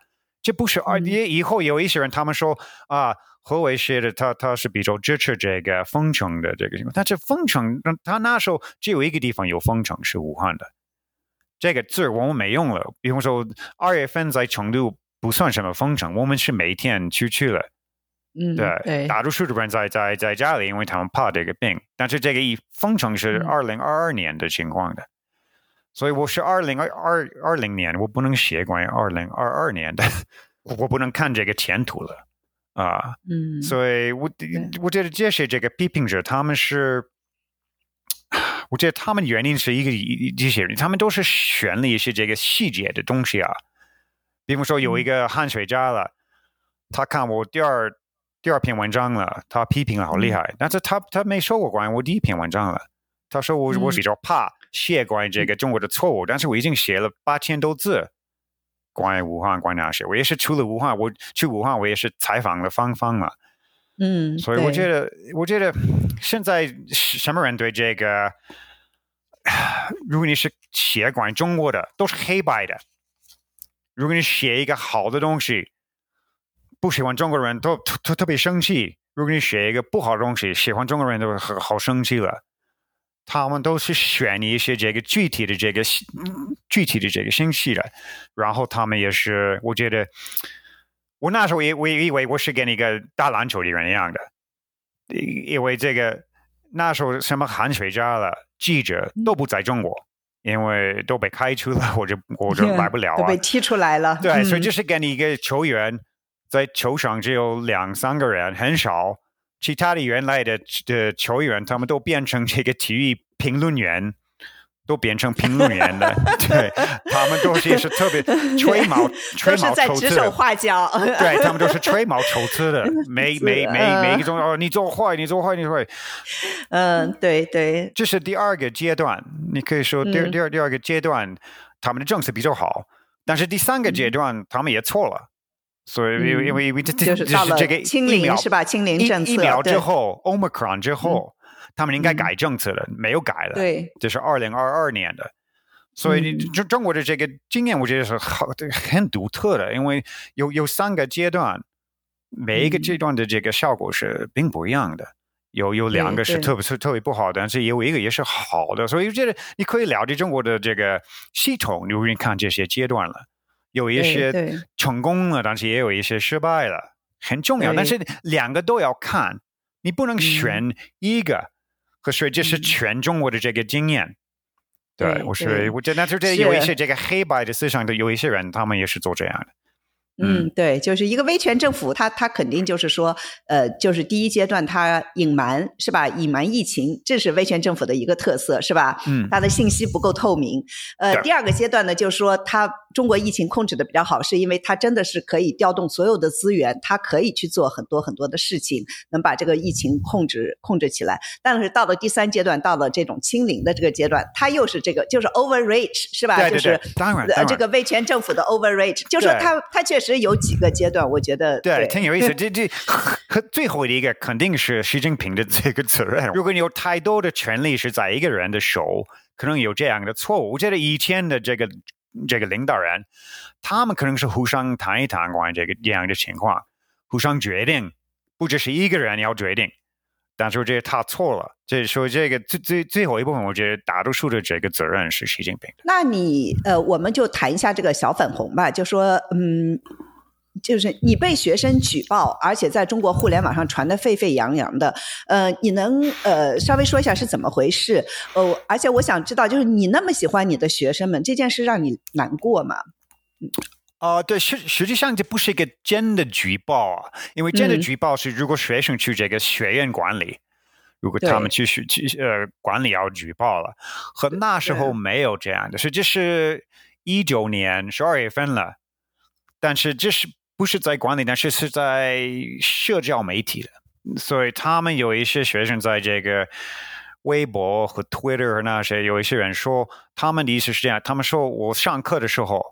这不是二、嗯、以后有一些人他们说啊，何伟写的他他是比较支持这个封城的这个情况，但是封城他那时候只有一个地方有封城是武汉的，这个字我们没用了。比方说二月份在成都不算什么封城，我们是每天出去了。 嗯， 对， 对， 大多数的人在在在家里，因为他们怕这个病。但是这个一封城是二零二二年的情况的，嗯、所以我是二零二二二零年，我不能写关于二零二二年的，我不能看这个前途了啊。 嗯， 所以我我觉得这些这个批评者，他们是，我觉得他们原因是一个这些人，他们都是选了一些这个细节的东西啊。比方说有一个汗水家了，他看我第二。第二篇文章了，他批评了好厉害，嗯、但是他他没说过关于我第一篇文章了。他说我、嗯、我比较怕写关于这个中国的错误，但是我已经写了八千多字关于武汉关于那些，我也是除了武汉，我去武汉我也是采访了芳芳嘛， 嗯， 所以我觉得我觉得现在什么人对这个，如果你是写关于中国的，都是黑白的。如果你写一个好的东西。不喜欢中国人都特特别生气。如果你写一个不好的东西，喜欢中国人都好生气了。他们都是选一些这个具体的这个具体的这个信息的，然后他们也是，我觉得我那时候也我也以为我是跟一个打篮球的人一样的，因为这个那时候什么汗水家了，记者都不在中国。因为都被开除了，或者或者来不了、啊， 都被踢出来了。 对， 嗯、 所以就是跟一个球员。在球场只有两三个人，很少。其他的原来的的球员，他们都变成这个体育评论员，都变成评论员的。对，他们都是也是特别吹毛吹毛求疵的，都是在指手画脚。 对，他们都是吹毛求疵的，每每每每一个钟哦，你做坏，你做坏，你做坏。 嗯，对对。 这是第二个阶段，你可以说第、嗯、第二第二个阶段，他们的政策比较好，但是第三个阶段，嗯、他们也错了。所以，因为因为这就是到了清零是吧？清零政策， 疫苗之后 ，Omicron 之后，嗯、他们应该改政策了，嗯、没有改了。 对， 这是二零二二年的。所以，中、嗯、中国的这个经验，我觉得是很很独特的，因为有有三个阶段，每一个阶段的这个效果是并不一样的。有有两个是特别特别不好的，但是有一个也是好的。所以，我觉得你可以了解中国的这个系统，如果你看这些阶段了。有一些成功了，但是也有一些失败了，很重要。但是两个都要看，你不能选一个。嗯、可是这是全中国的这个经验。嗯、对，对我是我觉得，这有一些这个黑白的思想的，有一些人他们也是做这样的。 嗯，对，就是一个威权政府，他他肯定就是说，呃，就是第一阶段他隐瞒是吧？隐瞒疫情，这是威权政府的一个特色是吧？ 嗯， 他的信息不够透明。呃，第二个阶段呢，就是说他中国疫情控制的比较好，是因为他真的是可以调动所有的资源，他可以去做很多很多的事情，能把这个疫情控制控制起来。但是到了第三阶段，到了这种清零的这个阶段，他又是这个就是 overreach 是吧？ 对对对， 就是当然，当然这个威权政府的 overreach， 就是他他确实。有几个阶段，我觉得对, 对挺有意思。这这最后的一个肯定是习近平的这个责任。如果你有太多的权力是在一个人的手，可能有这样的错误。我觉得以前的这个这个领导人，他们可能是互相谈一谈关于这个这样的情况，互相决定，不只是一个人要决定。但是我觉得他错了，所以说这个最最最后一部分，我觉得大多数的这个责任是习近平的。 那你呃，我们就谈一下这个小粉红吧，就说嗯，就是你被学生举报，而且在中国互联网上传得沸沸扬扬的，呃，你能呃稍微说一下是怎么回事？呃，而且我想知道，就是你那么喜欢你的学生们，这件事让你难过吗？ 嗯啊、呃，对，实实际上这不是一个真的举报啊，因为真的举报是如果学生去这个学院管理，嗯、如果他们去去呃管理要举报了，和那时候没有这样的，所以这是一九年十二月份了，但是这是不是在管理，但是是在社交媒体的，所以他们有一些学生在这个微博和 Twitter 和那些有一些人说，他们的意思是这样，他们说我上课的时候。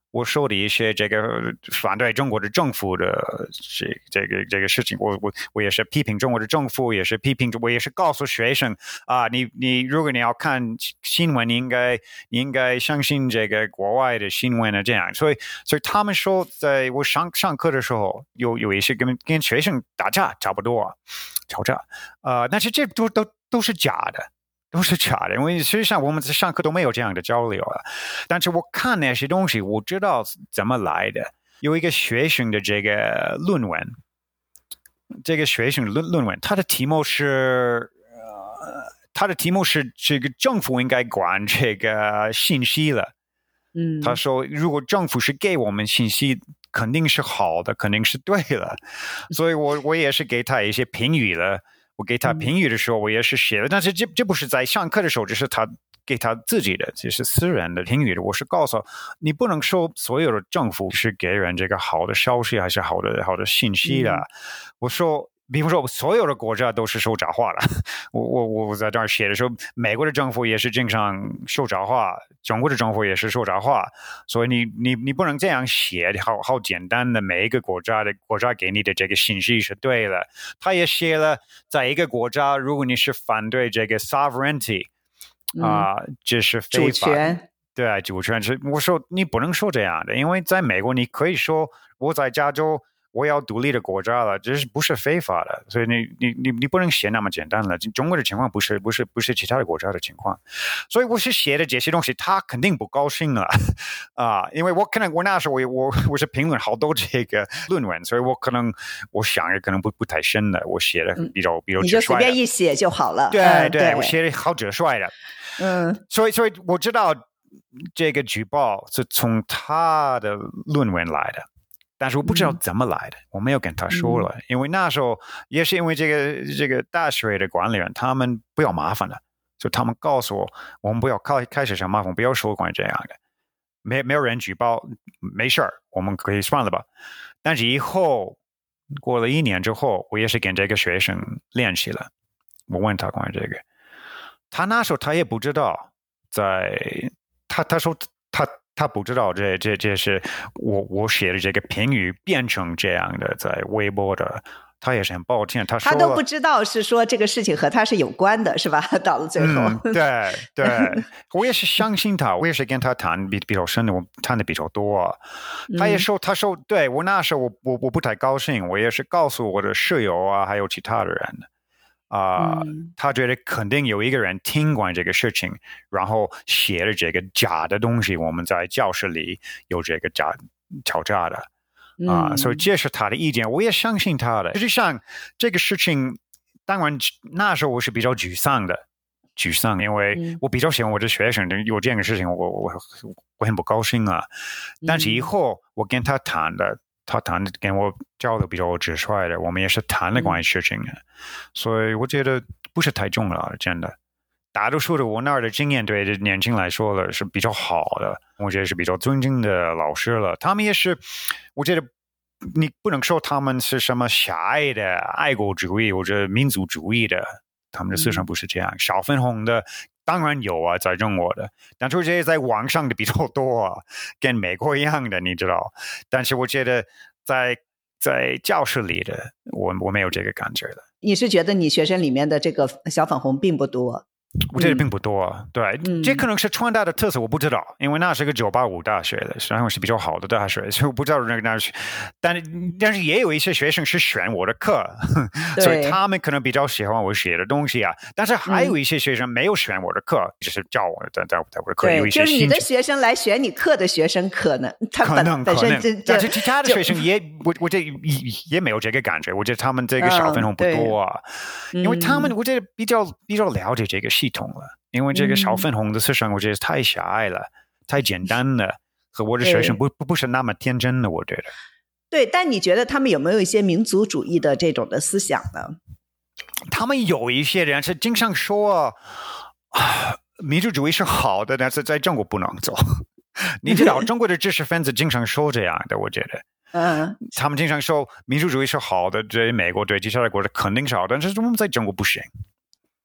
我说的一些这个反对中国的政府的这这个这个事情，我我我也是批评中国的政府，也是批评，我也是告诉学生啊，你你如果你要看新闻，你应该你应该相信这个国外的新闻啊，这样，所以所以他们说，在我上上课的时候，有有一些跟跟学生打架差不多，吵架，呃，但是这都都都是假的。都是假的，因为实际上我们在上课都没有这样的交流啊。但是我看那些东西，我知道怎么来的。有一个学生的这个论文，这个学生论论文，他的题目是，呃，他的题目是这个政府应该管这个信息了。嗯，他说，如果政府是给我们信息，肯定是好的，肯定是对了。所以我我也是给他一些评语了。我给他评语的时候，我也是写了，但是这这不是在上课的时候，这是他给他自己的，这是私人的评语的。我是告诉你，不能说所有的政府是给人这个好的消息还是好的好的信息的。嗯、我说，比方说，所有的国家都是说假话的。我我我在这儿写的时候，美国的政府也是经常说假话，中国的政府也是说假话，所以你你你不能这样写，好好简单的每一个国家的国家给你的这个信息是对的。他也写了，在一个国家，如果你是反对这个 sovereignty 啊、呃嗯，这是非法的。主权。对，主权是我说你不能说这样的，因为在美国你可以说我在加州。我要独立的国家了，这是不是非法的？所以你你你你不能写那么简单了。中国的情况不是不是不是其他的国家的情况，所以我是写的这些东西，他肯定不高兴了啊、呃！因为我可能我那时候我我我是评论好多这个论文，所以我可能我想的可能不不太深的，我写的比较、嗯、比较直率的， 你就随便一写就好了。 对、 嗯、 对，我写的好直率的。嗯，所以所以我知道这个举报是从他的论文来的。但是我不知道怎么来的，嗯、我没有跟他说了，嗯、因为那时候也是因为这个这个大学的管理员他们不要麻烦了，所以他们告诉我，我们不要开开始想麻烦，不要说关于这样的，没没有人举报，没事儿，我们可以算了吧。但是以后过了一年之后，我也是跟这个学生联系了，我问他关于这个，他那时候他也不知道，在他他说他。他不知道这这这是我我写的这个评语变成这样的，在微博的，他也是很抱歉。他说他都不知道是说这个事情和他是有关的，是吧？到了最后， 嗯、对对，我也是相信他，我也是跟他谈比比较深的，我谈的比较多。他也说，他说，对我那时候我我我不太高兴，我也是告诉我的室友啊，还有其他的人。啊、呃嗯，他觉得肯定有一个人听过这个事情，然后写了这个假的东西。我们在教室里有这个假吵架的啊、呃嗯，所以这是他的意见，我也相信他的。实际上，这个事情当然那时候我是比较沮丧的，沮丧，因为我比较喜欢我的学生，有这样的事情，我我我很不高兴啊。但是以后我跟他谈的。他谈的跟我交流比较直率的，我们也是谈了关于事情的、嗯，所以我觉得不是太重要，真的。大多数的我那儿的经验对年轻来说了是比较好的，我觉得是比较尊敬的老师了。他们也是，我觉得你不能说他们是什么狭隘的爱国主义或者民族主义的，他们的思想不是这样。嗯、小粉红的当然有啊，在中国的，但是这些在网上的比较多啊，跟美国一样的，你知道。但是我觉得在在教室里的，我我没有这个感觉的。 你是觉得你学生里面的这个小粉红并不多？ 我觉得并不多，嗯、对、嗯，这可能是川大的特色，我不知道，因为那是个九八五大学的，然后是比较好的大学，所以我不知道那个大学，但但是也有一些学生是选我的课，所以他们可能比较喜欢我写的东西啊。但是还有一些学生没有选我的课，嗯、只是叫我在在在我的课有一些， 就是你的学生来选你课的学生，可能他本可能本身可能，但是其他的学生也我我这也也没有这个感觉，我觉得他们这个小粉红不多啊，嗯、因为他们我觉得比较比较了解这个系统了。因为这个小粉红的思想，我觉得太狭隘了，嗯、太简单了，和我的学生不不不是那么天真的，我觉得。 对，但你觉得他们有没有一些民族主义的这种的思想呢？ 他们有一些人是经常说，啊、民族主义是好的，但是在中国不能做。你知道，中国的知识分子经常说这样的，我觉得。嗯，他们经常说民族主义是好的，对美国对其他的国家肯定是好的，但是我们在中国不行。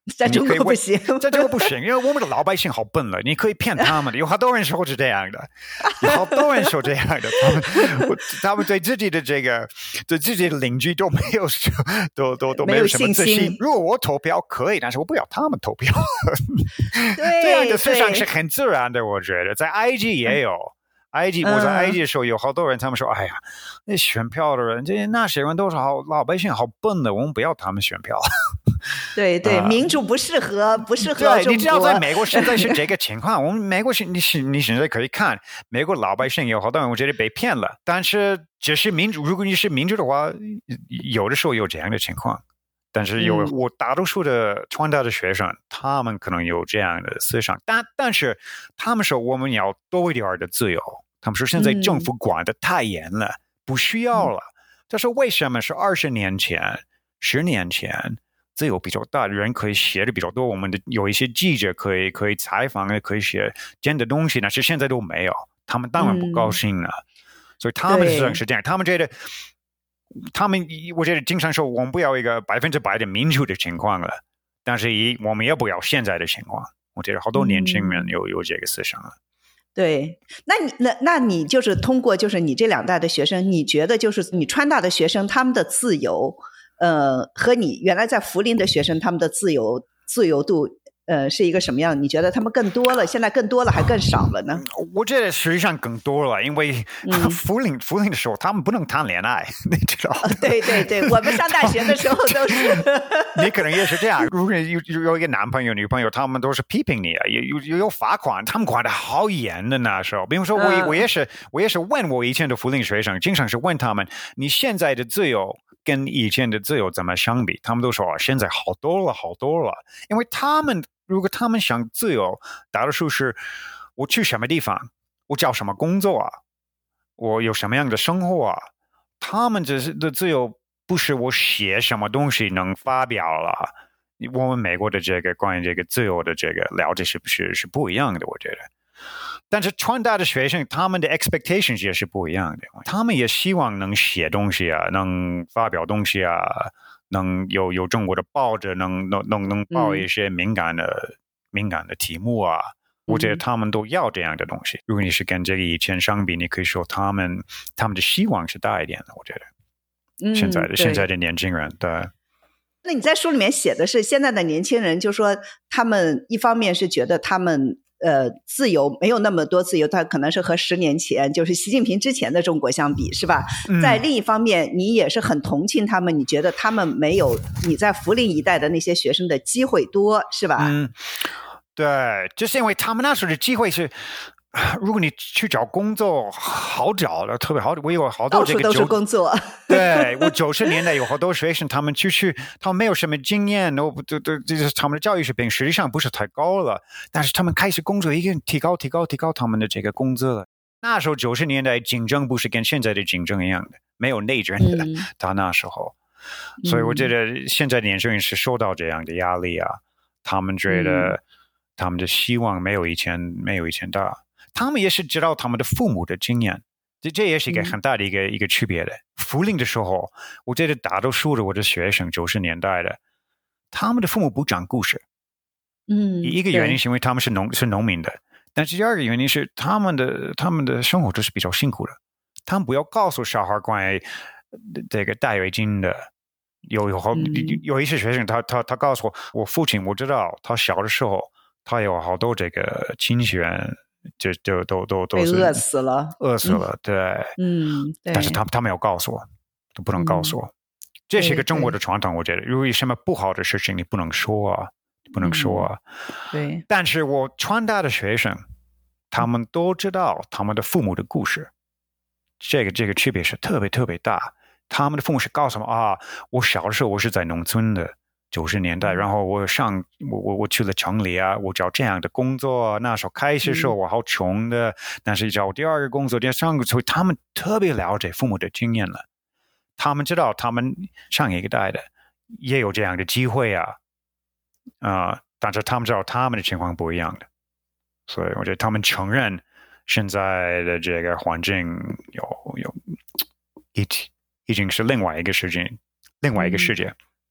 在中国不行， 在中国不行，因为我们的老百姓好笨了，你可以骗他们的，有好多人说是这样的，有好多人说这样的，他们他们对自己的这个对自己的邻居都没有都都都没有什么自信。如果我投票可以，但是我不要他们投票。 对， 这样的思想是很自然的，我觉得在埃及也有。嗯埃及，我在埃及的时候，有好多人，他们说：“哎呀，那选票的人，这那些人都是好老百姓，好笨的，我们不要他们选票。” 对对，呃、民主不适合，不适合中国。 对，你知道，在美国现在是这个情况。我们美国是，你是你现在可以看，美国老百姓有好多人，我觉得被骗了。但是，只是民主，如果你是民主的话，有的时候有这样的情况。但是有我大多数的川大的学生，他们可能有这样的思想，但但是他们说我们要多一点的自由。他们说现在政府管得太严了，嗯、不需要了。这是为什么？是二十年前、十年前自由比较大，人可以写的比较多。我们的有一些记者可以可以采访，可以写真的东西，但是现在都没有。他们当然不高兴了，嗯、所以他们实际上是这样。他们觉得。他们我觉得经常说我们不要一个百分之百的民主的情况了，但是一我们也不要现在的情况。我觉得好多年轻人有、嗯、有这个思想了。 对，那你那那你就是通过就是你这两代的学生，你觉得就是你川大的学生他们的自由，呃，和你原来在福林的学生他们的自由自由度。呃，是一个什么样？你觉得他们更多了？现在更多了，还更少了呢？ 我觉得实际上更多了，因为福林、嗯、福林的时候，他们不能谈恋爱，你知道？ 对对对，我们上大学的时候都是。 你可能也是这样。如果有有一个男朋友、女朋友，他们都是批评你啊，有有有罚款，他们管得好严的那时候。比如说我，我、嗯、我也是，我也是问我以前的福林学生，经常是问他们，你现在的自由。跟以前的自由怎么相比？他们都说啊，现在好多了，好多了。因为他们如果他们想自由，大多数是我去什么地方，我找什么工作啊，我有什么样的生活啊。他们这是的自由不是我写什么东西能发表了。我们美国的这个关于这个自由的这个了解是不是是不一样的？我觉得。但是川大的学生，他们的 expectations 也是不一样的。他们也希望能写东西啊，能发表东西啊，能有有中国的报纸，能能能能报一些敏感的、嗯、敏感的题目啊。我觉得他们都要这样的东西。如果你是跟这个以前相比，你可以说他们他们的希望是大一点的。我觉得，嗯、现在的现在的年轻人，对。 那你在书里面写的是现在的年轻人，就说他们一方面是觉得他们。呃，自由没有那么多自由，它可能是和十年前，就是习近平之前的中国相比，是吧？嗯、在另一方面，你也是很同情他们，你觉得他们没有你在福林一代的那些学生的机会多，是吧？ 嗯，对，就是因为他们那时候的机会是。如果你去找工作，好找的，特别好。我有好多这个到处都是工作。 对，我九十年代有好多学生，他们去去，他们没有什么经验，都都都，就是他们的教育水平实际上不是太高了。但是他们开始工作，一个提高、提高、提高他们的这个工资了。那时候九十年代竞争不是跟现在的竞争一样的，没有内卷的。嗯、他那时候，所以我觉得现在的年轻人是受到这样的压力啊，他们觉得他们的希望没有以前没有以前大。他们也是知道他们的父母的经验，这这也是一个很大的一个、嗯、一个区别的。福林的时候，我觉得大多数的我的学生九十年代的，他们的父母不讲故事。 嗯， 一个原因是因为他们是农是农民的，但是第二个原因是他们的他们的生活都是比较辛苦的。他们不要告诉小孩关于这个带月经的。有有好、嗯、有一些学生他，他他他告诉我，我父亲我知道他小的时候，他有好多这个亲戚人。就就都都都是被饿死了， 饿死了，对， 嗯，对。 但是他他没有告诉我，都不能告诉我，嗯、这是一个中国的传统。我觉得，如果有什么不好的事情，你不能说啊，不能说啊。 嗯、对。 但是我川大的学生，他们都知道他们的父母的故事，这个这个区别是特别特别大。他们的父母是告诉我啊，我小的时候我是在农村的。九十年代，然后我上我我我去了城里啊，我找这样的工作。那时候开始的时候我好穷的，嗯、但是找第二个工作，第三个，所以他们特别了解父母的经验了。他们知道他们上一个代的也有这样的机会啊，啊、呃，但是他们知道他们的情况不一样的，所以我觉得他们承认现在的这个环境有有已已经是另外一个世界，另外一个世界。嗯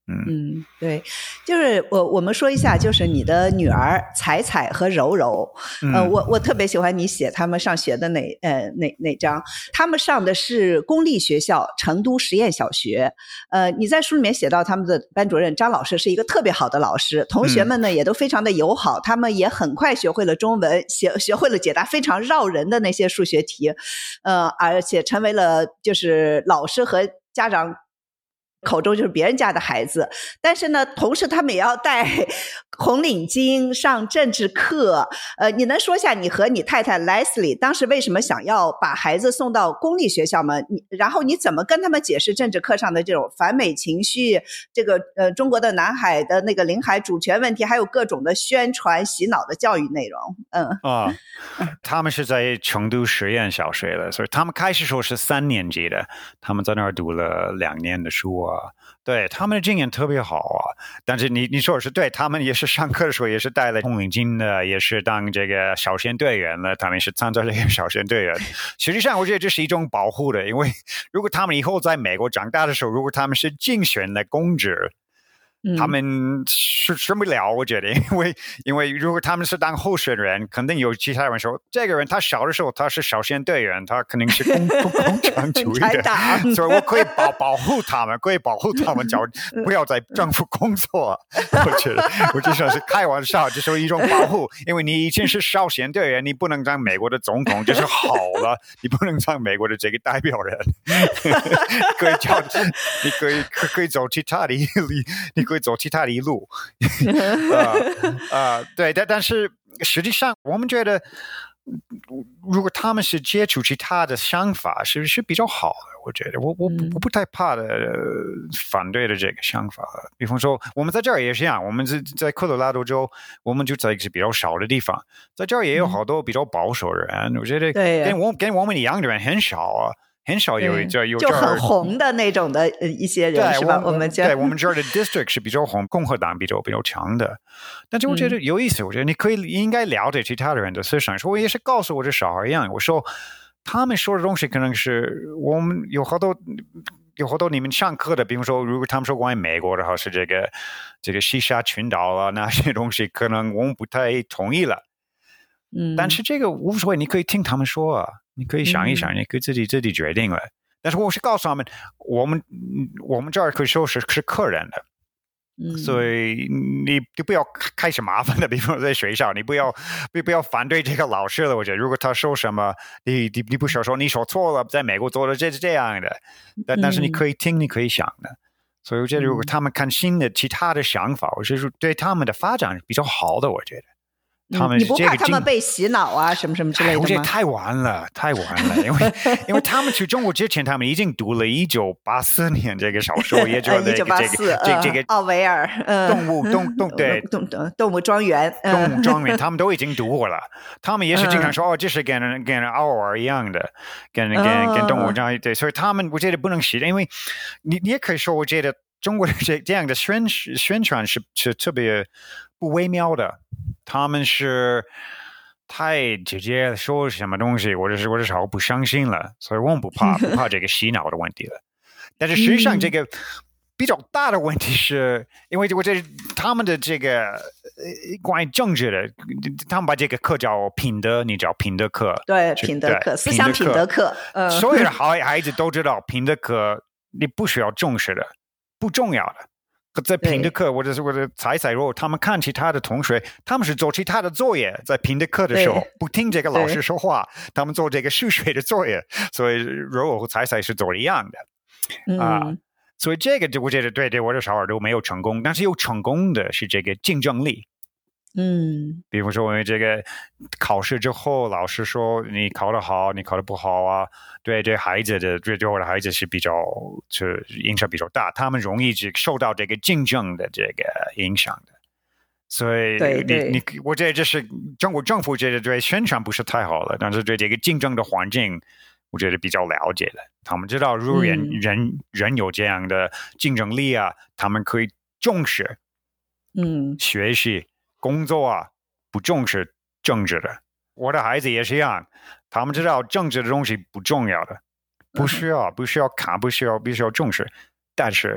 嗯，对，就是我我们说一下，就是你的女儿彩彩和柔柔，嗯、呃，我我特别喜欢你写他们上学的那呃那那章，他们上的是公立学校成都实验小学，呃，你在书里面写到他们的班主任张老师是一个特别好的老师，同学们呢也都非常的友好，他们也很快学会了中文，学学会了解答非常绕人的那些数学题，呃，而且成为了就是老师和家长口中就是别人家的孩子，但是呢，同时他们也要戴红领巾上政治课。呃，你能说一下你和你太太 Leslie 当时为什么想要把孩子送到公立学校吗？你然后你怎么跟他们解释政治课上的这种反美情绪，这个呃中国的南海的那个领海主权问题，还有各种的宣传洗脑的教育内容？嗯啊，他们是在成都实验小学的，所以他们开始说是三年级的，他们在那儿读了两年的书啊。对，他们的经验特别好啊，但是你你说的是对，他们也是上课的时候也是带了红领巾的，也是当这个小先队员了，他们是参加这个小先队员。实际上，我觉得这是一种保护的，因为如果他们以后在美国长大的时候，如果他们是竞选的公职，他们是受不了，我觉得，因为因为如果他们是当候选人，肯定有其他人说，这个人他小的时候他是小先队员，他肯定是共共产主义的，所以我可以保保护他们，可以保护他们，叫不要在政府工作。我觉得我就说是开玩笑，就是一种保护，因为你以前是小先队员，你不能当美国的总统，就是好了，你不能当美国的这个代表人，可以叫你可以可以走其他的你。会走其他的一路，呃呃，对，但但是实际上，我们觉得，如果他们是接触其他的想法，是是比较好的。我觉得，我我我不太怕的、呃、反对的这个想法。比方说，我们在这儿也是一样，我们在在科罗拉多州，我们就在一个比较少的地方，在这儿也有好多比较保守的人。我觉得跟我跟我们一样的人很少啊。很少有就有就很红的那种的一些人是吧？ 我们对我们这儿的 district 是比较红，共和党比较比较强的。但是我觉得有意思，嗯、我觉得你可以应该了解其他的人的思想。说我也是告诉我这小孩一样，我说他们说的东西可能是我们有好多有好多你们上课的，比如说如果他们说关于美国的话是这个这个西沙群岛啊那些东西，可能我们不太同意了。嗯，但是这个无所谓，你可以听他们说啊。你可以想一想，嗯、你可以自己自己决定了。但是我是告诉他们，我们我们这儿可以说是是客人的，嗯、所以你你不要开始麻烦的。比如说在学校，你不要不不要反对这个老师了。我觉得，如果他说什么，你你你不需要说你说错了，在美国做的这是这样的。但但是你可以听，你可以想的。所以我觉得，如果他们看新的其他的想法，我是对他们的发展是比较好的。我觉得。 他们、嗯、你不怕他们被洗脑啊什么什么之类的吗？ 我觉得太晚了，太晚了，因为因为他们去中国之前，他们已经读了一九八四年这个小说，也就是这个这个这这个奥维尔，嗯， 动物动动对动动物庄园， 动物庄园，他们都已经读过了。他们也是经常说、嗯、哦，这是跟跟奥尔一样的，跟跟跟动物庄园对，所以他们我觉得不能洗的，因为你你也可以说，我觉得中国的这这样的宣宣传是是特别不微妙的。他们是太直接说什么东西，我就是我就是好不相信了，所以我们不怕不怕这个洗脑的问题了。但是实际上，这个比较大的问题是，因为我这他们的这个关于政治的，他们把这个课叫品德，你知道品德课？ 对，品德课，思想品德课。 嗯，所有的好孩子都知道，品德课你不需要重视的，不重要的。在品德课，或者是或者彩彩如果他们看其他的同学，他们是做其他的作业，在品德课的时候不听这个老师说话，他们做这个数学的作业，所以如果和彩彩是做一样的啊、嗯呃，所以这个我觉得对对我的小孩都没有成功，但是有成功的是这个竞争力。嗯，比如说我们这个考试之后，老师说你考得好，你考得不好啊，对这孩子的对对我的孩子是比较是影响比较大，他们容易受到这个竞争的这个影响的，所以对对你你我觉得这是中国政府觉得对宣传不是太好了，但是对这个竞争的环境，我觉得比较了解了，他们知道如果人、嗯、人人有这样的竞争力啊，他们可以重视嗯学习。工作啊，不重视政治的。我的孩子也是一样，他们知道政治的东西不重要的，不需要，不需要看，不需要，必须要重视。但是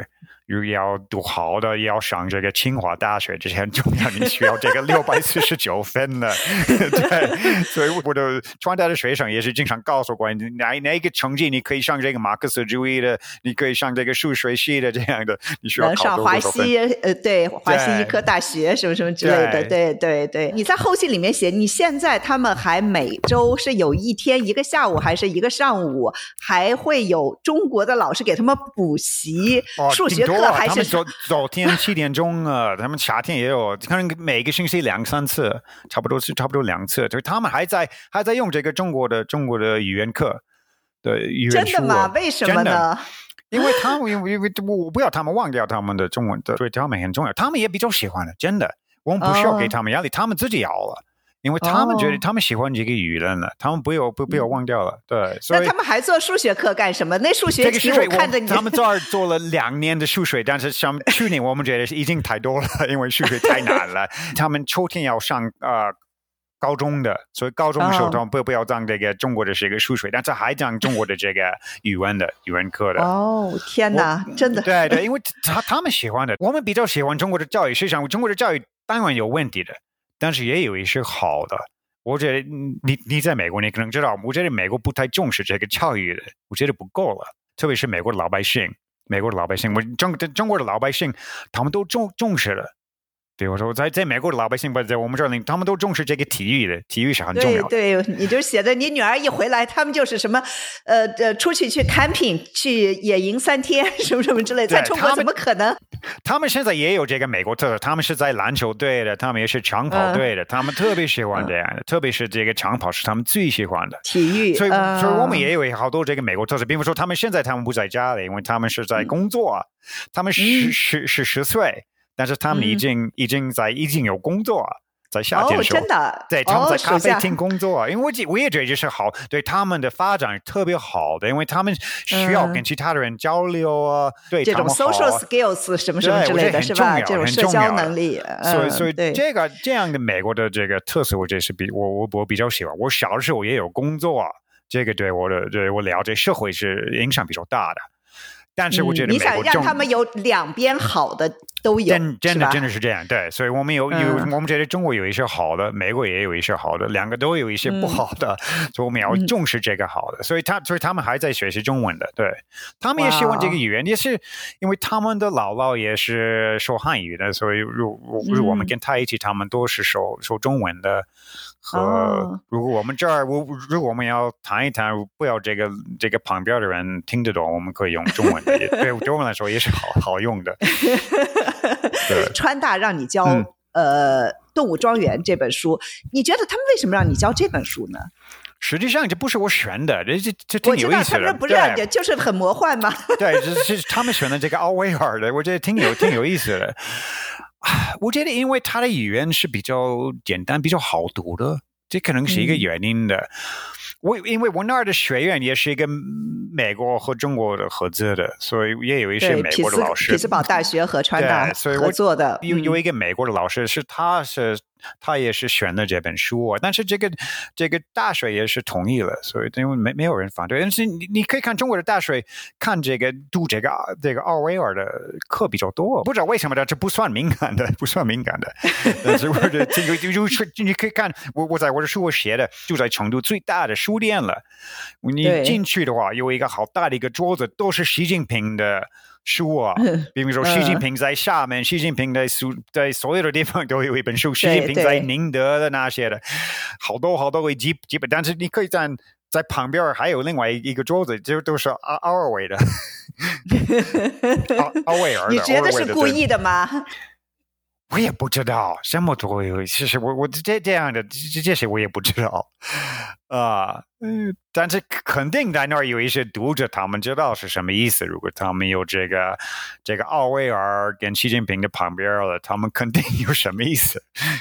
如果要读好的，要上这个清华大学，这些很重要，你需要这个六百四十九分的。对，所以我的川大的学生也是经常告诉我，哪哪个成绩你可以上这个马克思主义的，你可以上这个数学系的这样的，你需要考上华西，呃，对，华西医科大学什么什么之类的，对对对。你在后信里面写，你现在他们还每周是有一天一个下午还是一个上午，还会有中国的老师给他们补习、哦、数学课，还是他们早早天七点钟啊，他们夏天也有，可能每个星期两三次，差不多是差不多两次，就是他们还在还在用这个中国的中国的语言课的语言书。 真的吗？为什么呢？ 因为他们因为因为我不要他们忘掉他们的中文的，所以他们很重要，他们也比较喜欢的，真的，我们不需要给他们压力， oh. 他们自己要了。因为他们觉得他们喜欢这个语言了， oh. 他们不要不不要忘掉了，对。所以那他们还做数学课干什么？那数学题我看着你， 他们这儿做了两年的数学，但是像去年我们觉得已经太多了，因为数学太难了。他们秋天要上呃高中的，所以高中的时候他们不不要上这个中国的这个数学，但是还上中国的这个语文的语文课的。 哦，天哪，真的。 对对，因为他他们喜欢的，我们比较喜欢中国的教育。实际上，中国的教育当然有问题的。但是也有一些好的，我觉得你你在美国你可能知道，我觉得美国不太重视这个教育的，我觉得不够了，特别是美国的老百姓，美国的老百姓，我中中国的老百姓，他们都重重视的。比如说在在美国的老百姓，不在我们这里，他们都重视这个体育的，体育是很重要的。 对对，你就写的，你女儿一回来，他们就是什么呃呃，出去去 camping， 去野营三天，什么什么之类，在中国怎么可能？ 他们现在也有这个美国特色，他们是在篮球队的，他们也是长跑队的，嗯、他们特别喜欢这样的，嗯、特别是这个长跑是他们最喜欢的体育。 所以， 嗯、 所以我们也有好多这个美国特色，比如说他们现在他们不在家里，因为他们是在工作，嗯、他们十十是十岁。但是他们已经、嗯、已经在已经有工作，在夏天的时候， 哦、真的， 对，他们在咖啡厅工作，哦、因为我我也觉得这是好，对他们的发展特别好的，因为他们需要跟其他的人交流啊，嗯、对这种 social skills 什么什么之类的，是吧？这种社交能力， 嗯、所以所以这个这样的美国的这个特色，我觉得是比我我我比较喜欢。我小的时候也有工作，啊，这个对我的对我了解社会是影响比较大的。但是我觉得美国、 嗯、你想让他们有两边好的都有， 真真的真的是这样，对，所以我们有有、嗯、我们觉得中国有一些好的，美国也有一些好的，两个都有一些不好的，嗯、所以我们要重视这个好的。所以他所以他们还在学习中文的，对，他们也喜欢这个语言，也是因为他们的姥姥也是说汉语的，所以如如果我们跟他一起，他们都是说说中文的。和、哦、如果我们这儿，如果我们要谈一谈，不要这个这个旁边的人听得懂，我们可以用中文的，对对我们来说也是好好用的。 川大让你教、嗯、呃《动物庄园》这本书，你觉得他们为什么让你教这本书呢？ 实际上这不是我选的，这这这挺有意思的。我知道他们不让你，就是很魔幻嘛。 对，这是他们选的这个奥威尔的，我觉得挺有挺有意思的。我觉得因为他的语言是比较简单比较好读的，这可能是一个原因的。嗯、我因为我那儿的学院也是一个美国和中国的合资的，所以也有一些美国的老师， 匹兹堡大学和川大合作的。 有有一个美国的老师是他是他也是选了这本书，啊，但是这个这个大学也是同意了，所以因为没没有人反对。但是你你可以看中国的大学，看这个读这个这个奥威尔的课比较多，不知道为什么的，这不算敏感的，不算敏感的。但是我的这个就你可以看我我在我的书我写的就在成都最大的书店了，你进去的话有一个好大的一个桌子，都是习近平的书啊，比如说习近平在厦门，嗯、习近平在在所有的地方都有一本书，习近平在宁德的那些的，好多好多几几本，但是你可以在在旁边还有另外一个桌子，就都是奥奥尔维的，奥奥威尔的。 你觉得是故意的吗？ 我也不知道，什么都有。其实我我这这样的这这些我也不知道啊，嗯，但是肯定在那儿有一些读者，他们知道是什么意思。如果他们有这个这个奥威尔跟习近平的旁边了，他们肯定有什么意思。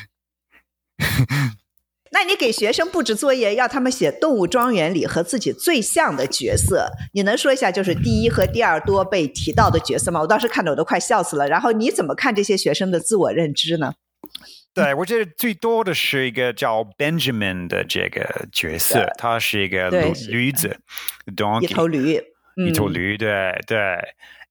那你给学生布置作业，要他们写动物庄园里和自己最像的角色，你能说一下就是第一和第二多被提到的角色吗？我当时看着我都快笑死了。然后你怎么看这些学生的自我认知呢？ 对，我觉得最多的是一个叫 Benjamin 的这个角色，他是一个驴子， 一头驴， 一头驴，对对。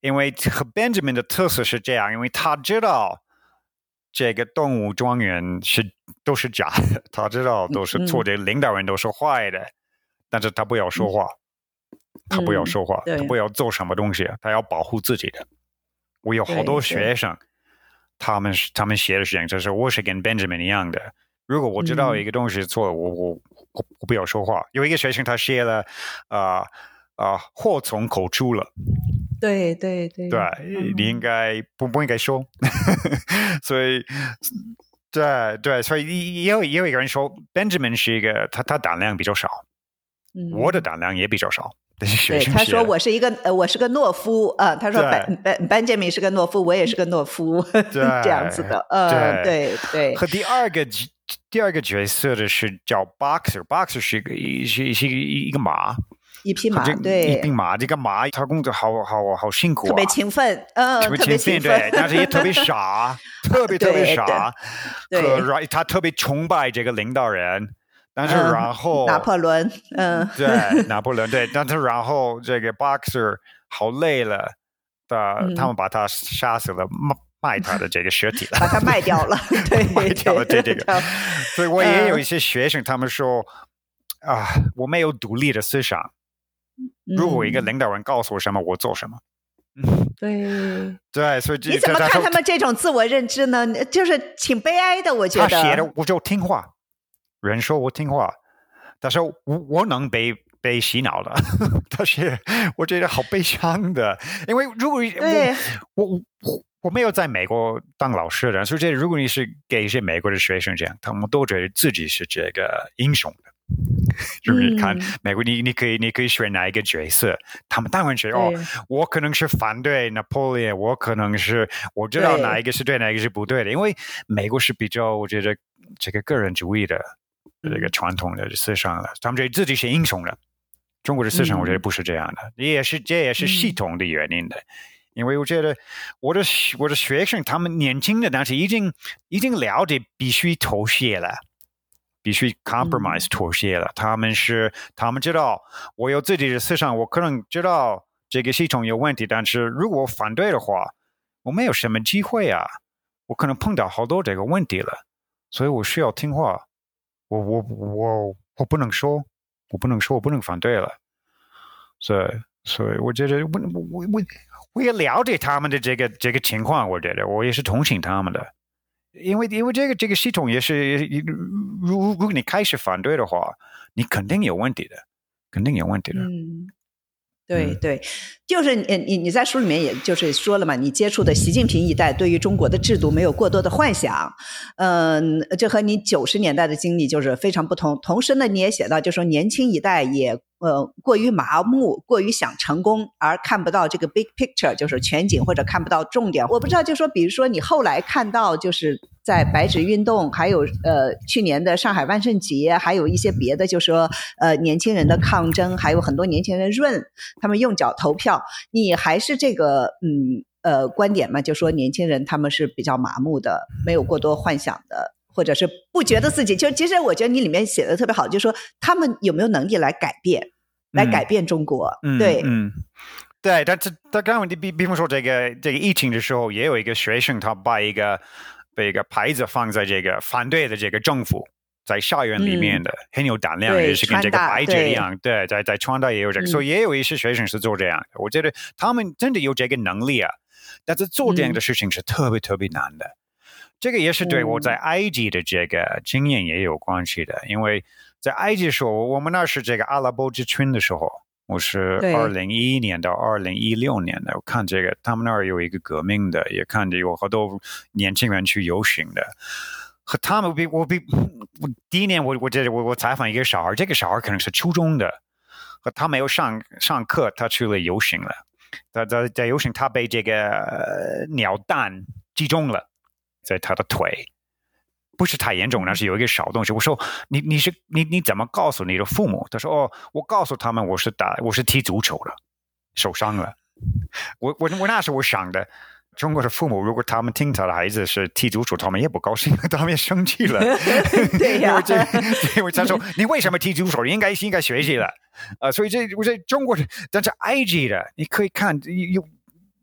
因为和 Benjamin 的特色是这样，因为他知道这个动物庄园是都是假的，他知道都是错的，领导人都是坏的，但是他不要说话，他不要说话，他不要做什么东西，他要保护自己的。我有好多学生，他们他们写的事情就是我是跟 Benjamin 一样的。如果我知道一个东西错了，我我我我不要说话。有一个学生他写了，呃呃，祸从口出了。 对对对， 对，嗯、你应该不不应该说，所以对对，所以也有也有一个人说 ，Benjamin 是一个他他胆量比较少，嗯、我的胆量也比较少。 对，他说我是一个呃，我是个懦夫啊、呃。他说 Ben Benjamin 是个懦夫，我也是个懦夫，这样子的。呃，对对。 和第二个第二个角色的是叫 Boxer，Boxer 是一个是是一个马。 一匹马，对， 一匹马，这个马他工作好好好辛苦、啊， 特别勤奋，嗯， 特别勤奋，对，但是也特别傻，特别特别傻， 对， 对，他特别崇拜这个领导人，但是然后、 嗯、拿破仑，嗯， 对，拿破仑，对，但是然后这个 Boxer 好累了，的、嗯，他们把他杀死了，卖他的这个尸体了， 把他卖掉了，对， 卖掉了这这个，所以我也有一些学生，他们说啊，我没有独立的思想。如果一个领导人告诉我什么，我做什么。 对对，所以你怎么看他们这种自我认知呢？就是挺悲哀的，我觉得。 他写的我就听话，人说我听话，但是我我能被被洗脑了。但是我觉得好悲伤的，因为如果我我我我没有在美国当老师的，所以如果你是给一些美国的学生这样，他们都觉得自己是这个英雄的。就是你看、嗯、美国你，你可以你可以选哪一个角色，他们当然觉得哦，我可能是反对拿破仑，我可能是我知道哪一个是对，哪一个是不对的，因为美国是比较我觉得这个个人主义的这个传统的思想了，他们觉得自己是英雄的。中国的思想我觉得不是这样的，嗯、也是这也是系统的原因的。嗯、因为我觉得我的我的学生他们年轻的，但是已经已经了解必须妥协了。必须 compromise 妥协了、嗯、他们是他们知道我有自己的思想，我可能知道这个系统有问题，但是如果我反对的话，我没有什么机会啊，我可能碰到好多这个问题了，所以我需要听话，我我我我不能说我不能说我不能反对了，所以所以我觉得我我我我也了解他们的这个这个情况，我觉得我也是同情他们的。因为因为这个这个系统也是，如如果你开始反对的话，你肯定有问题的，肯定有问题的。 嗯，对对，就是你你你在书里面也就是说了嘛，你接触的习近平一代对于中国的制度没有过多的幻想，嗯，这和你九十年代的经历就是非常不同。同时呢，你也写到，就说年轻一代也呃过于麻木，过于想成功，而看不到这个 big picture， 就是全景或者看不到重点。我不知道，就说比如说你后来看到就是在白纸运动，还有呃去年的上海万圣节，还有一些别的，就是说呃年轻人的抗争，还有很多年轻人润他们用脚投票，你还是这个嗯呃观点嘛，就说年轻人他们是比较麻木的，没有过多幻想的，或者是不觉得自己就其实我觉得你里面写的特别好，就是说他们有没有能力来改变，来改变中国？ 嗯、 对， 嗯。对，但是他刚刚你比比方说这个这个疫情的时候，也有一个学生他把一个把一个牌子放在这个反对的这个政府在校园里面的、嗯、很有胆量，也是跟这个白纸一样，对，在在传达也有这个、嗯，所以也有一些学生是做这样的。我觉得他们真的有这个能力啊，但是做这样的事情是特别特别难的。嗯、这个也是对我在埃及的这个经验也有关系的，因为在埃及的时候，我们那是这个阿拉伯之春的时候。我是二零一一年到二零一六年的，我看这个他们那儿有一个革命的，也看着有好多年轻人去游行的。和他们比我比我第一年我我这我我采访一个小孩，这个小孩可能是初中的，和他没有上上课，他去了游行了。他在在游行，他被这个、呃、鸟蛋击中了，在他的腿。不是太严重，但是有一个小东西。我说你你是你你怎么告诉你的父母？他说哦，我告诉他们我是打我是踢足球的，受伤了。我我我那时候我想的，中国的父母如果他们听他的孩子是踢足球，他们也不高兴，他们也生气了。 对呀、啊， 因为他说你为什么踢足球？应该应该学习了。呃，所以这我在中国的，但是埃及的你可以看有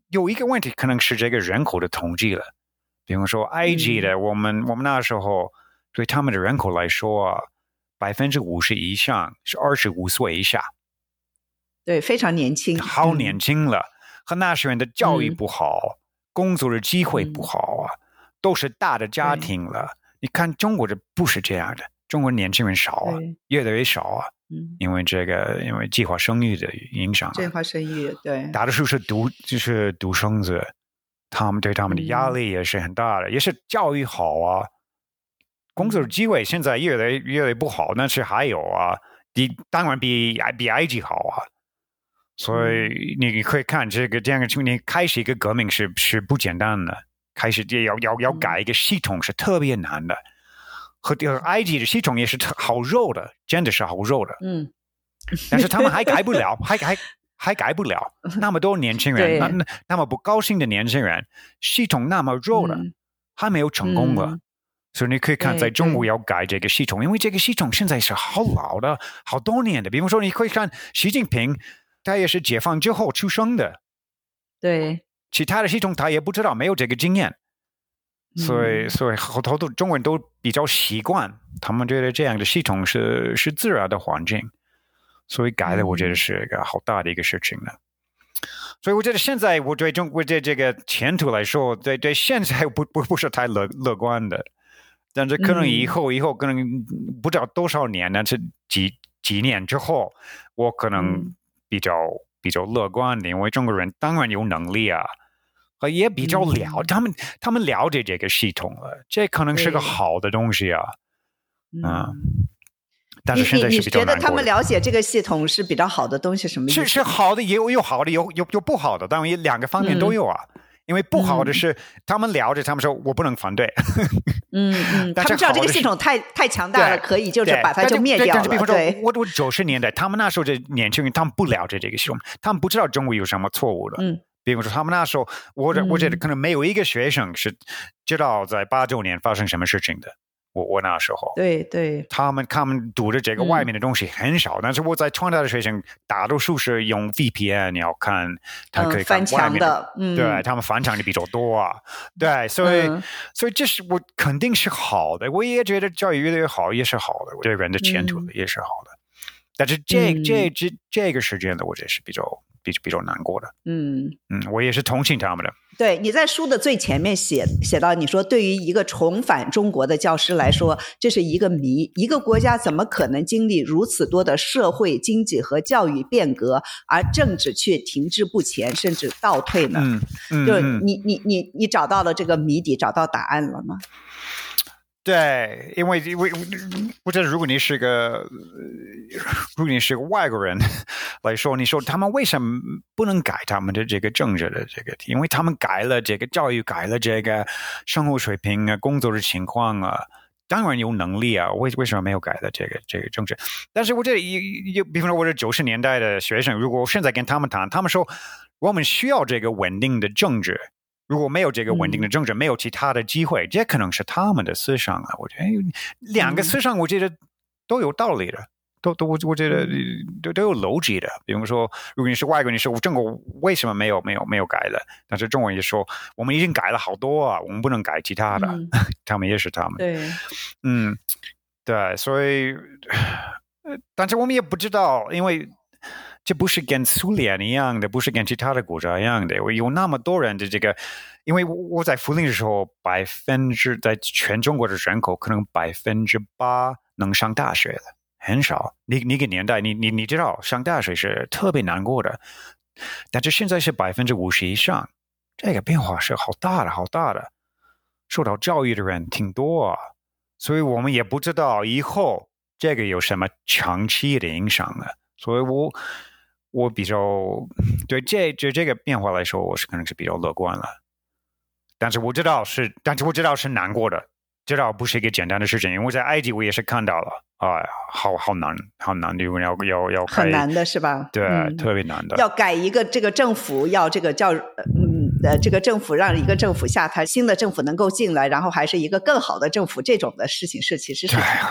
有一个问题可能是这个人口的统计了。比方说埃及的，嗯、我们我们那时候对他们的人口来说啊，百分之五十以上是二十五岁以下， 对，非常年轻， 好年轻了。嗯、和那些人的教育不好，嗯、工作的机会不好啊，嗯、都是大的家庭了。你看中国的不是这样的，中国年轻人少啊，越来越少啊。嗯、因为这个，因为计划生育的影响、啊， 计划生育，对， 大多数是独就是独生子。他们对他们的压力也是很大的，嗯、也是教育好啊，工作的机会现在越来越来不好，但是还有啊，比当然比比埃及好啊，所以你可以看这个这样的，你开始一个革命是是不简单的，开始要要要改一个系统是特别难的，和埃及的系统也是好肉的，真的是好肉的，嗯，但是他们还改不了，还还。还改不了，那么多年轻人，那那么不高兴的年轻人，系统那么弱的，嗯、还没有成功了，嗯、所以你可以看，在中国要改这个系统，因为这个系统现在是好老的，好多年的。比方说，你可以看习近平，他也是解放之后出生的， 对， 其他的系统他也不知道，没有这个经验，嗯、所以所以好多中国人都比较习惯，他们觉得这样的系统是是自然的环境。所以改了，我觉得是一个好大的一个事情了。嗯、所以我觉得现在我对中国对这个前途来说，对对现在不不不是太乐乐观的，但是可能以后、嗯、以后可能不知道多少年，但是几几年之后，我可能比较、嗯、比较乐观的，因为中国人当然有能力啊，也比较了，嗯、他们他们了解这个系统了，这可能是个好的东西啊，嗯。嗯但是现在是比较难过的。 你你觉得他们了解这个系统是比较好的东西，什么意思？ 是是好的，也有有好的，有有有不好的，当然两个方面都有啊。嗯、因为不好的是、嗯、他们了解，他们说我不能反对。 嗯嗯，他们知道这个系统太太强大了，可以就是把它就灭掉了。 但是比方说，我我九十年代，他们那时候的年轻人，他们不了解这个系统，他们不知道中国有什么错误的。嗯。比如说，他们那时候，我我觉得可能没有一个学生是知道在八九年发生什么事情的。我我那时候， 对对， 他们他们读的这个外面的东西很少，嗯、但是我在川大的学生大多数是用 V P N， 你要看，他可以看外面的， 嗯、 对他们翻墙的比较多啊，对，所以、嗯、所以这是我肯定是好的，我也觉得教育越来越好也是好的，我这个人的前途也是好的，嗯、但是这、嗯、这这这个时间呢，我觉得是比较比比较难过的，嗯嗯，我也是同情他们的。 对，你在书的最前面写写到，你说对于一个重返中国的教师来说，这是一个谜。一个国家怎么可能经历如此多的社会、经济和教育变革，而政治却停滞不前，甚至倒退呢？嗯嗯，就你你你你找到了这个谜底，找到答案了吗？ 对，因为因为我觉得，如果你是个，如果你是个外国人来说，你说他们为什么不能改他们的这个政治的这个？因为他们改了这个教育，改了这个生活水平啊，工作的情况啊，当然有能力啊，为为什么没有改了这个这个政治？但是我觉得，有比方说我是九十年代的学生，如果我现在跟他们谈，他们说我们需要这个稳定的政治。如果没有这个稳定的政治，嗯、没有其他的机会，这可能是他们的思想啊。我觉得两个思想，我觉得都有道理的，都都我我觉得都都有逻辑的。比如说，如果你是外国人，你说中国为什么没有没有没有改了？但是中国人也说我们已经改了好多啊，我们不能改其他的。嗯、他们也是他们。 对， 嗯，对，所以，但是我们也不知道，因为。这不是跟苏联一样的，不是跟其他的国家一样的。我有那么多人的这个，因为我在福林的时候，百分之在全中国的人口可能百分之八能上大学的，很少。那那个年代，你你你知道，上大学是特别难过的，但是现在是百分之五十以上，这个变化是好大的，好大的。受到教育的人挺多啊，所以我们也不知道以后这个有什么长期的影响呢。所以我我比较对这这这个变化来说，我是可能是比较乐观了。但是我知道是，但是我知道是难过的，知道不是一个简单的事情。因为我在埃及我也是看到了，啊、哎，好好难，好难的，要要要很难的是吧？ 对， 嗯、 特别难的。 要改一个这个政府，要这个叫嗯呃这个政府让一个政府下台，新的政府能够进来，然后还是一个更好的政府，这种的事情是其实是很难的。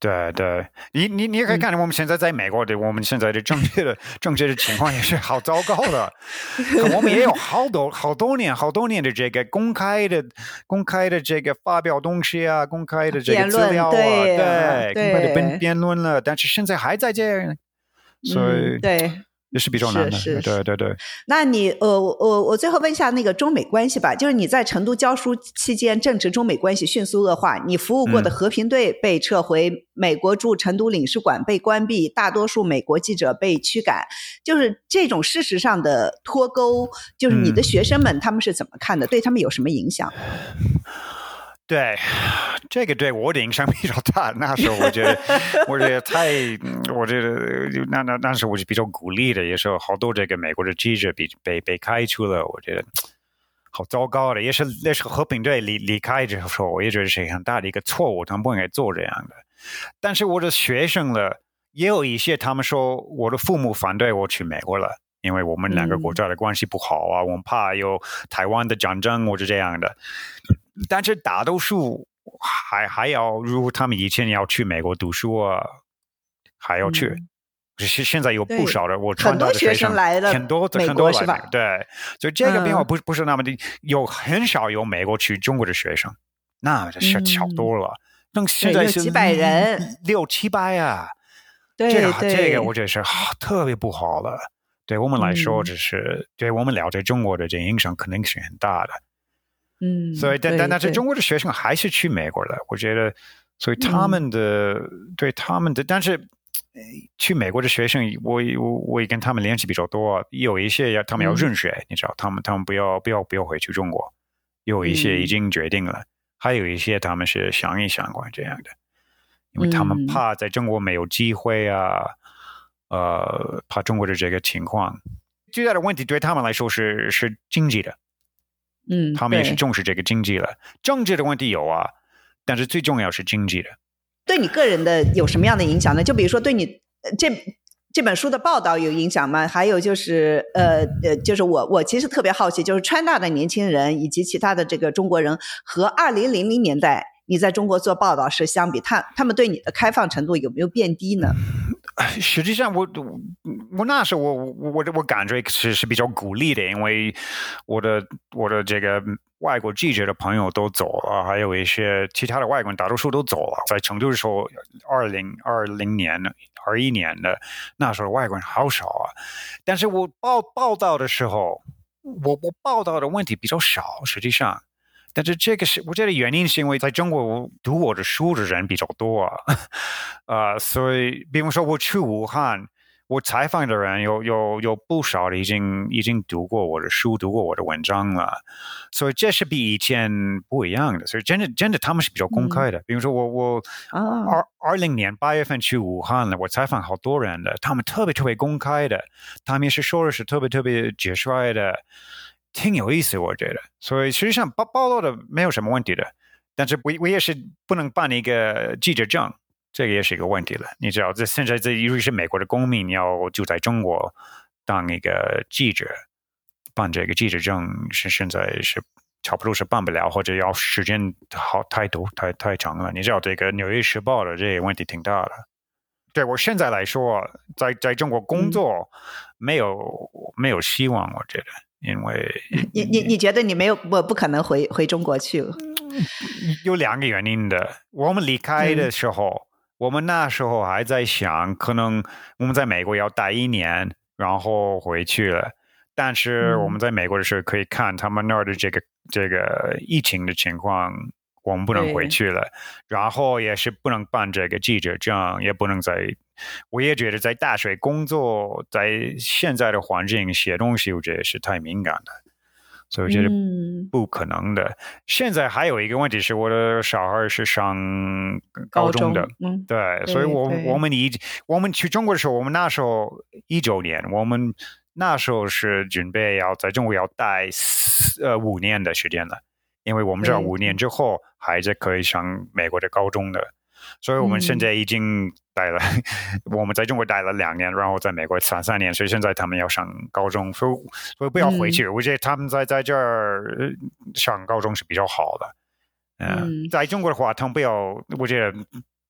对对，你你你也可以看，我们现在在美国的，我们现在的政治的政治的情况也是好糟糕的。我们也有好多好多年好多年的这个公开的公开的这个发表东西啊，公开的这个资料啊， 对对，公开的辩辩论了，但是现在还在这样，所以、 嗯、对。 也是比较难的， 是是对对对。 那你呃我我最后问一下那个中美关系吧，就是你在成都教书期间，正值中美关系迅速恶化，你服务过的和平队被撤回，美国驻成都领事馆被关闭，大多数美国记者被驱赶，就是这种事实上的脱钩，就是你的学生们他们是怎么看的？对他们有什么影响？ 对，这个对我的影响比较大。那时候我觉得，我觉得太，我觉得那那那时候我是比较鼓励的，也是好多这个美国的记者被被被开除了，我觉得好糟糕的。也是那时候和平队离离开之后，我也觉得是很大的一个错误，他们不应该做这样的。但是我的学生了，也有一些他们说，我的父母反对我去美国了。因为我们两个国家的关系不好啊，嗯、我们怕有台湾的战争或者这样的。但是大多数还还要，如果他们以前要去美国读书啊，还要去。嗯、是现在有不少的，我传达的学生来了，很多很多来的，对，所以这个变化不、嗯、不是那么的，有很少有美国去中国的学生，那是少多了。那、嗯、现在是几百人， 六七百啊， 对这个对这个我觉得是特别不好的。对我们来说，只是、嗯、对我们了解中国的这影响肯定是很大的。 嗯， 所以但但但是中国的学生还是去美国的，我觉得，所以他们的、嗯、对他们的，但是去美国的学生，我我我也跟他们联系比较多，有一些要他们要认学，嗯、你知道，他们他们不要不要不要回去中国，有一些已经决定了，嗯、还有一些他们是想一想过这样的，因为他们怕在中国没有机会啊。呃，怕中国的这个情况，最大的问题对他们来说是是经济的， 嗯， 他们也是重视这个经济了。政治的问题有啊，但是最重要是经济的。 对你个人的有什么样的影响呢？就比如说对你这这本书的报道有影响吗？还有就是呃呃，就是我我其实特别好奇，就是川大的年轻人以及其他的这个中国人和二零零零年代你在中国做报道时相比，他他们对你的开放程度有没有变低呢？ 实际上我，我我那时候我我我感觉是是比较鼓励的，因为我的我的这个外国记者的朋友都走了，还有一些其他的外国人大多数都走了。在成都的时候，二零二零年、二一年的那时候外国人好少啊。但是我报报道的时候，我我报道的问题比较少，实际上。但是这个是我觉得原因是因为在中国读我的书的人比较多啊，呃，所以比如说我去武汉，我采访的人有有有不少的已经已经读过我的书，读过我的文章了，所以这是比以前不一样的。所以真的真的他们是比较公开的。嗯、比如说我我二二零年八月份去武汉了，我采访好多人的，他们特别特别公开的，他们也是说的是特别特别直率的。挺有意思，我觉得，所以实际上报报道的没有什么问题的，但是我我也是不能办一个记者证，这个也是一个问题了。你知道，这现在这如果是美国的公民，你要住在中国当一个记者，办这个记者证是现在是差不多是办不了，或者要时间好太多太太长了。你知道，这个《纽约时报》的这个问题挺大的。对我现在来说，在在中国工作、嗯、没有没有希望，我觉得。因为你你你觉得你没有不不可能回回中国去了？ 有两个原因的。我们离开的时候、嗯，我们那时候还在想，可能我们在美国要待一年，然后回去了。但是我们在美国的时候可以看他们那儿的这个这个疫情的情况，我们不能回去了。然后也是不能办这个记者证，也不能在。我也觉得在大学工作，在现在的环境写东西，我觉得是太敏感的，所以我觉得不可能的。嗯、现在还有一个问题是，我的小孩是上高中的， 高中嗯、 对，对，所以我我们一我们去中国的时候，我们那时候一九年，我们那时候是准备要在中国要待呃五年的时间了，因为我们知道五年之后孩子可以上美国的高中的。所以我们现在已经待了、嗯、我们在中国待了两年，然后在美国三三年，所以现在他们要上高中，所以所以不要回去、嗯、我觉得他们在在这儿上高中是比较好的。呃、嗯，在中国的话他们不要，我觉得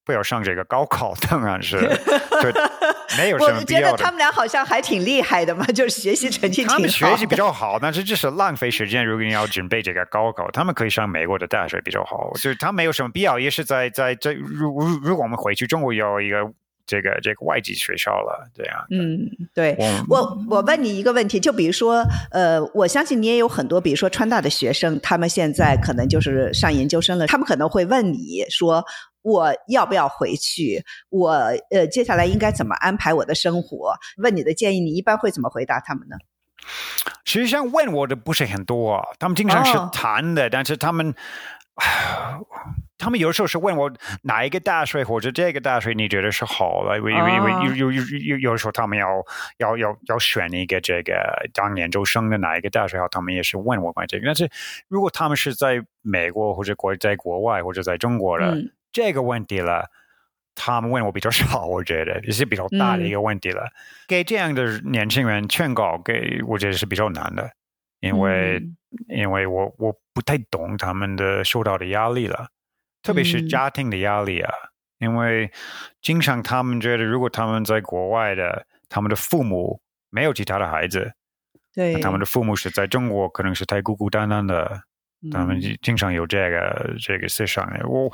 不要上这个高考，当然是对，没有什么必要的。 我觉得他们俩好像还挺厉害的嘛，就是学习成绩挺好的。 他们学习比较好，但是这是浪费时间。如果你要准备这个高考，他们可以上美国的大学比较好，就是他没有什么必要。也是在在这，如如果我们回去中国有一个这个这个外籍学校了，这样。 嗯，对。我我问你一个问题，就比如说，呃，我相信你也有很多，比如说川大的学生，他们现在可能就是上研究生了，他们可能会问你说，我要不要回去？我呃，接下来应该怎么安排我的生活？问你的建议，你一般会怎么回答他们呢？ 实际上问我的不是很多，他们经常是谈的，哦、但是他们。他们有时候是问我哪一个大学或者这个大学你觉得是好的，因为因为有有有有时候他们要要要要选一个这个当研究生的哪一个大学好，他们也是问我关于这个。但是如果他们是在美国或者国在国外或者在中国的、嗯、这个问题了，他们问我比较少，我觉得也是比较大的一个问题了。嗯、给这样的年轻人劝告，给我觉得是比较难的，因为、嗯、因为我我不太懂他们的受到的压力了。特别是家庭的压力啊、嗯，因为经常他们觉得，如果他们在国外的，他们的父母没有其他的孩子， 对， 他们的父母是在中国，可能是太孤孤单单的，嗯、他们经常有这个这个思想。我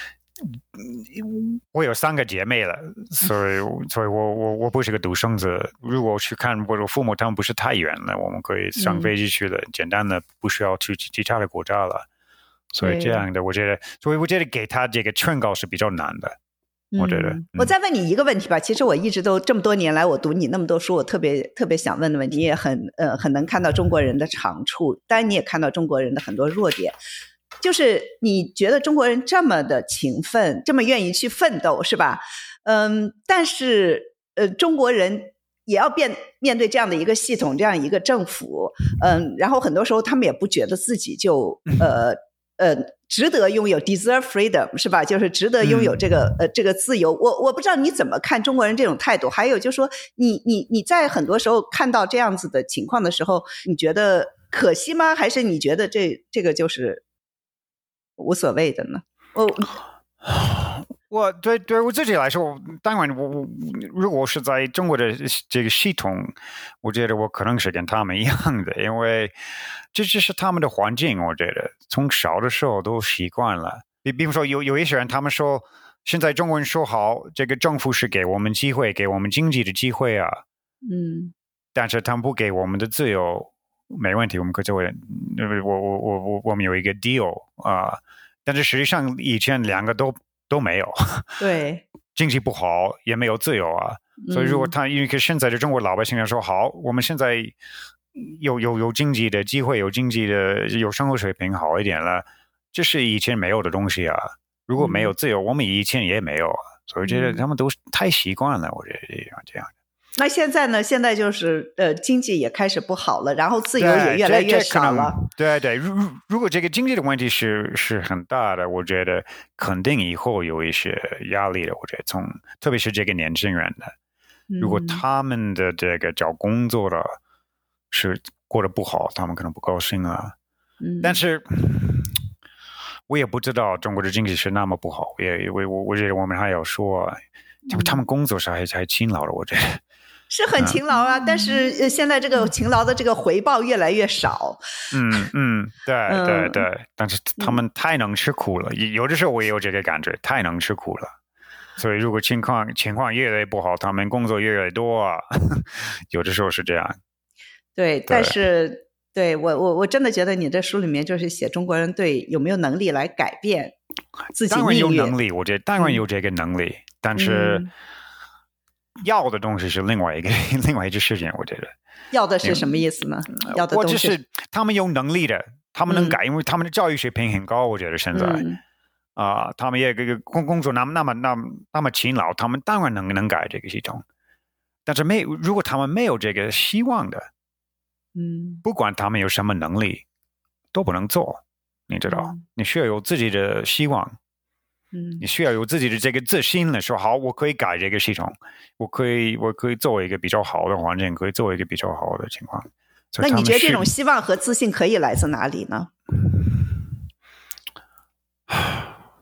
我有三个姐妹了，所以所以我我我不是个独生子。如果去看我的父母，他们不是太远了，我们可以上飞机去的，嗯、简单的不需要去其他的国家了。所以这样的，我觉得，所以我觉得给他这个劝告是比较难的。我觉得、嗯嗯，我再问你一个问题吧。其实我一直都这么多年来，我读你那么多书，我特别特别想问的问题，你也很呃很能看到中国人的长处，当然你也看到中国人的很多弱点。就是你觉得中国人这么的勤奋，这么愿意去奋斗，是吧？嗯，但是呃，中国人也要面面对这样的一个系统，这样一个政府，嗯，然后很多时候他们也不觉得自己就呃。呃，值得拥有 deserve freedom 是吧？就是值得拥有这个、嗯、呃这个自由。我我不知道你怎么看中国人这种态度。还有就是说，你你你在很多时候看到这样子的情况的时候，你觉得可惜吗？还是你觉得这这个就是无所谓的呢？我我对对我自己来说，当然我我如果是在中国的这个系统，我觉得我可能是跟他们一样的，因为这就是他们的环境。我觉得从小的时候都习惯了。比比如说有有一些人，他们说现在中国人说好，这个政府是给我们机会，给我们经济的机会啊， 嗯， 但是他们不给我们的自由，没问题，我们可以作为我我我我我们有一个 deal 啊、呃，但是实际上以前两个都。都没有， 对， 经济不好，也没有自由啊。嗯、所以如果他因为现在的中国老百姓说好，我们现在有有有经济的机会，有经济的有生活水平好一点了，这是以前没有的东西啊。如果没有自由，嗯、我们以前也没有啊。所以觉得他们都太习惯了，我觉得这样。 那现在呢？现在就是呃，经济也开始不好了，然后自由也越来越少了。 对对，如如果这个经济的问题是是很大的，我觉得肯定以后有一些压力的。我觉得从特别是这个年轻人的，如果他们的这个找工作的是过得不好，他们可能不高兴啊。 嗯， 但是我也不知道中国的经济是那么不好，也因为我我觉得我们还要说，就他们工作是还还勤劳的，我觉得。 是很勤劳啊，嗯、但是现在这个勤劳的这个回报越来越少。 嗯嗯，对对对、嗯，但是他们太能吃苦了、嗯，有的时候我也有这个感觉，太能吃苦了。所以如果情况情况越来越不好，他们工作越来越多啊，有的时候是这样。 对，对但是对我我我真的觉得你这书里面就是写中国人对有没有能力来改变自己命运。 当然有能力，我觉得当然有这个能力，嗯、但是。嗯要的东西是另外一个另外一件事情，我觉得要的是什么意思呢？嗯、要的东西是他们有能力的，他们能改，嗯、因为他们的教育水平很高。我觉得现在啊、嗯呃，他们也工工作那么那么那么那么勤劳，他们当然能能改这个系统。但是没如果他们没有这个希望的， 嗯， 不管他们有什么能力，都不能做。你知道，嗯、你需要有自己的希望。 嗯， 你需要有自己的这个自信了，说好，我可以改这个系统，我可以，我可以做一个比较好的环境，可以做一个比较好的情况。 那你觉得这种希望和自信可以来自哪里呢？ 实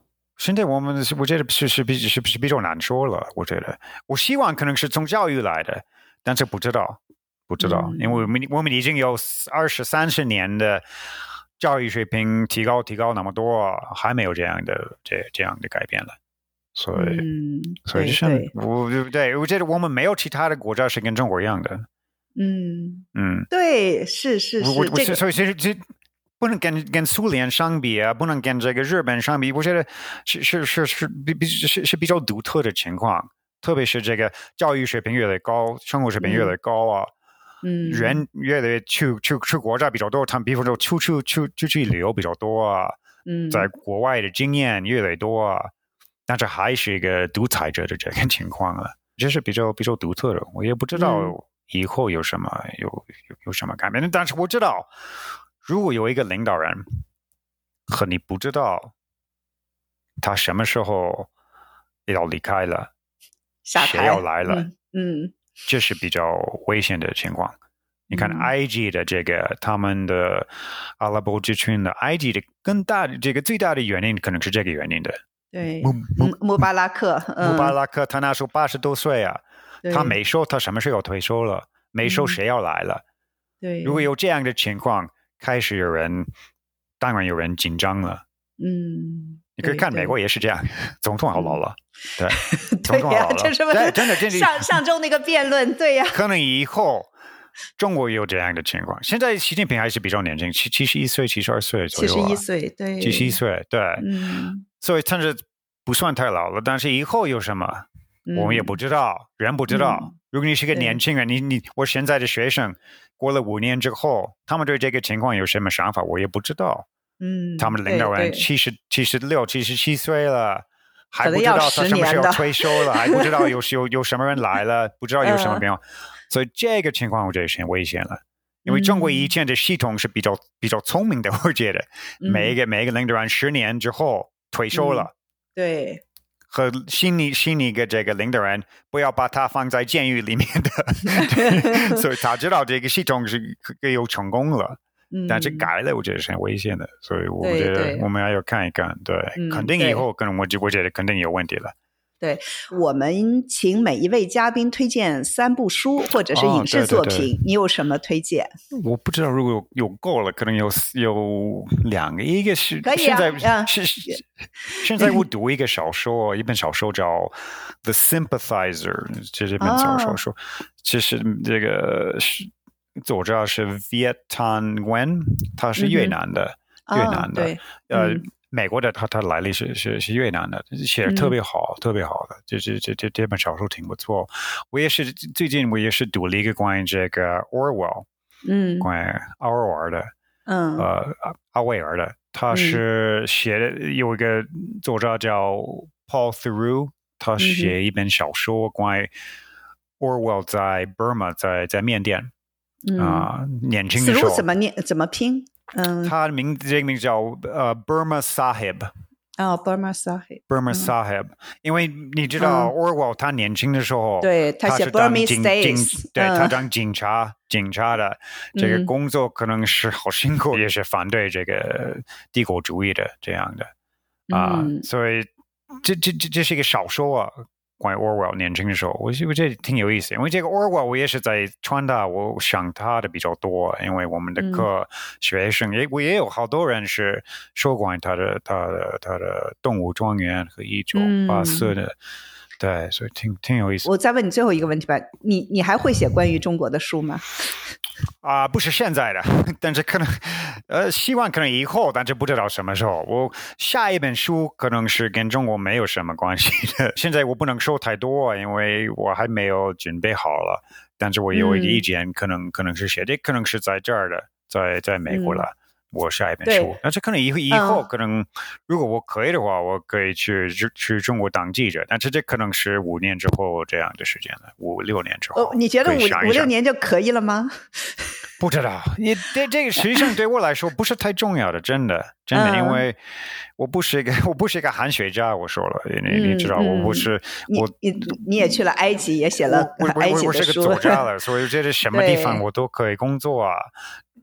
现在我们我觉得是是比是是比较难说了。我觉得我希望可能是从教育来的，但是不知道不知道，嗯、因为我们我们已经有二十三十年的教育水平提高提高那么多，还没有这样的这这样的改变了。所以， 嗯、 所以像我对我觉得我们没有其他的国家是跟中国一样的。 嗯嗯， 对，是是是， 我我这个所以其实这不能跟跟苏联相比啊，不能跟这个日本相比。我觉得是是是是比比是是比较独特的情况，特别是这个教育水平越来越高，生活水平越来越高啊， 嗯， 人越来越去去去国家比较多，他们比如说出去出出去旅游比较多啊， 嗯， 在国外的经验越来越多啊，但是还是一个独裁者的这个情况啊，这是比较比较独特的。我也不知道以后有什么、嗯、有有有什么改变，但是我知道。如果有一个领导人和你不知道他什么时候要离开了，谁要来了， 嗯，嗯， 这是比较危险的情况。你看埃及的这个他们的阿拉伯之春的埃及的更大的这个最大的原因可能是这个原因的。 对，穆巴拉克， 嗯、穆巴拉克他那时候八十多岁啊，他没说他什么时候要退休了，没说谁要来了。 对， 如果有这样的情况。开始有人，当然有人紧张了。 嗯， 你可以看美国也是这样，总统好老了，对， 对呀，这是不是真的真的上上周那个辩论，对呀。 可能以后中国也有这样的情况。现在习近平还是比较年轻，七七十一岁、七十二岁左右、啊， 七十一岁，对， 七十一岁，对， 嗯， 所以甚至不算太老了。但是以后有什么，嗯、我们也不知道，人不知道。嗯、如果你是个年轻人，你你我现在的学生。过了五年之后，他们对这个情况有什么想法，我也不知道。 嗯， 他们的领导人七十、七十六、七十七岁了，还不知道他什么时候退休了，还不知道有有有什么人来了，不知道有什么变化。所以这个情况我觉得是很危险了。因为中国以前的系统是比较、嗯、比较聪明的，我觉得、嗯、每一个每一个领导人十年之后退休了， 嗯、对。 和新一新一个这个领导人不要把他放在监狱里面的，所以他知道这个系统是有成功了，嗯、但是改了我觉得是很危险的，所以我觉得我们要看一看，对，对肯定以后可能我我觉得肯定有问题了。 对，我们请每一位嘉宾推荐三部书或者是影视作品，哦、对对对你有什么推荐？ 我不知道，如果有有够了，可能有有两个，一个是可以啊， 现在、 嗯、 是现在我读一个小说，一本小说叫《The Sympathizer》，这是一本小说，这、哦、是这个作者是 Viet Thanh Nguyen， 他是越南的， 嗯、 越南的， 哦、 呃。 嗯美国的他他来历是是是越南的，写的特别好，嗯、特别好的，这这这这这本小说挺不错。我也是最近我也是读了一个关于这个 Orwell， 嗯，关于奥尔尔的，嗯，呃，奥威尔的，他是写的、嗯、有一个作者叫 Paul Theroux， 他写一本小说关于 Orwell 在 Burma 在在缅甸啊、嗯呃、年轻的时候 Theroux 怎么念怎么拼？ 嗯，他的名字这个名字叫呃 Burma Sahib。 哦 ，Burma Sahib。 Burma Sahib，、嗯、因为你知道 Orwell 他年轻的时候， 对他写 Burmese Days， 对、嗯、他当警察，警察的这个工作可能是好辛苦，嗯、也是反对这个帝国主义的这样的啊、嗯呃，所以这这这这是一个小说啊。关于 Orwell 年轻的时候，我觉得挺有意思，因为这个 Orwell 我也是在传达，我想他的比较多，因为我们的课、嗯、学生也我也有好多人是说关于他的他的他的动物庄园和一九八四的、嗯，对，所以挺挺有意思。 我再问你最后一个问题吧，你你还会写关于中国的书吗？ 啊、呃，不是现在的，但是可能，呃，希望可能以后，但是不知道什么时候。我下一本书可能是跟中国没有什么关系的。现在我不能说太多，因为我还没有准备好了。但是我有一个意见，嗯、可能可能是写的，可能是在这儿的，在在美国了。嗯我下一本书，但是可能以后以后可能、嗯，如果我可以的话，我可以去去中国当记者，但是这可能是五年之后这样的时间了，五六年之后。 哦，你觉得五五六年就可以了吗？ 不知道，你这这个实际上对我来说不是太重要的，真的真的， 嗯、 因为我不是一个我不是一个汉学家，我说了，你、嗯、你知道，我不是、 嗯、 我你你也去了埃及，也写了埃及的书， 我我我是个作家了，所以这是什么地方我都可以工作啊。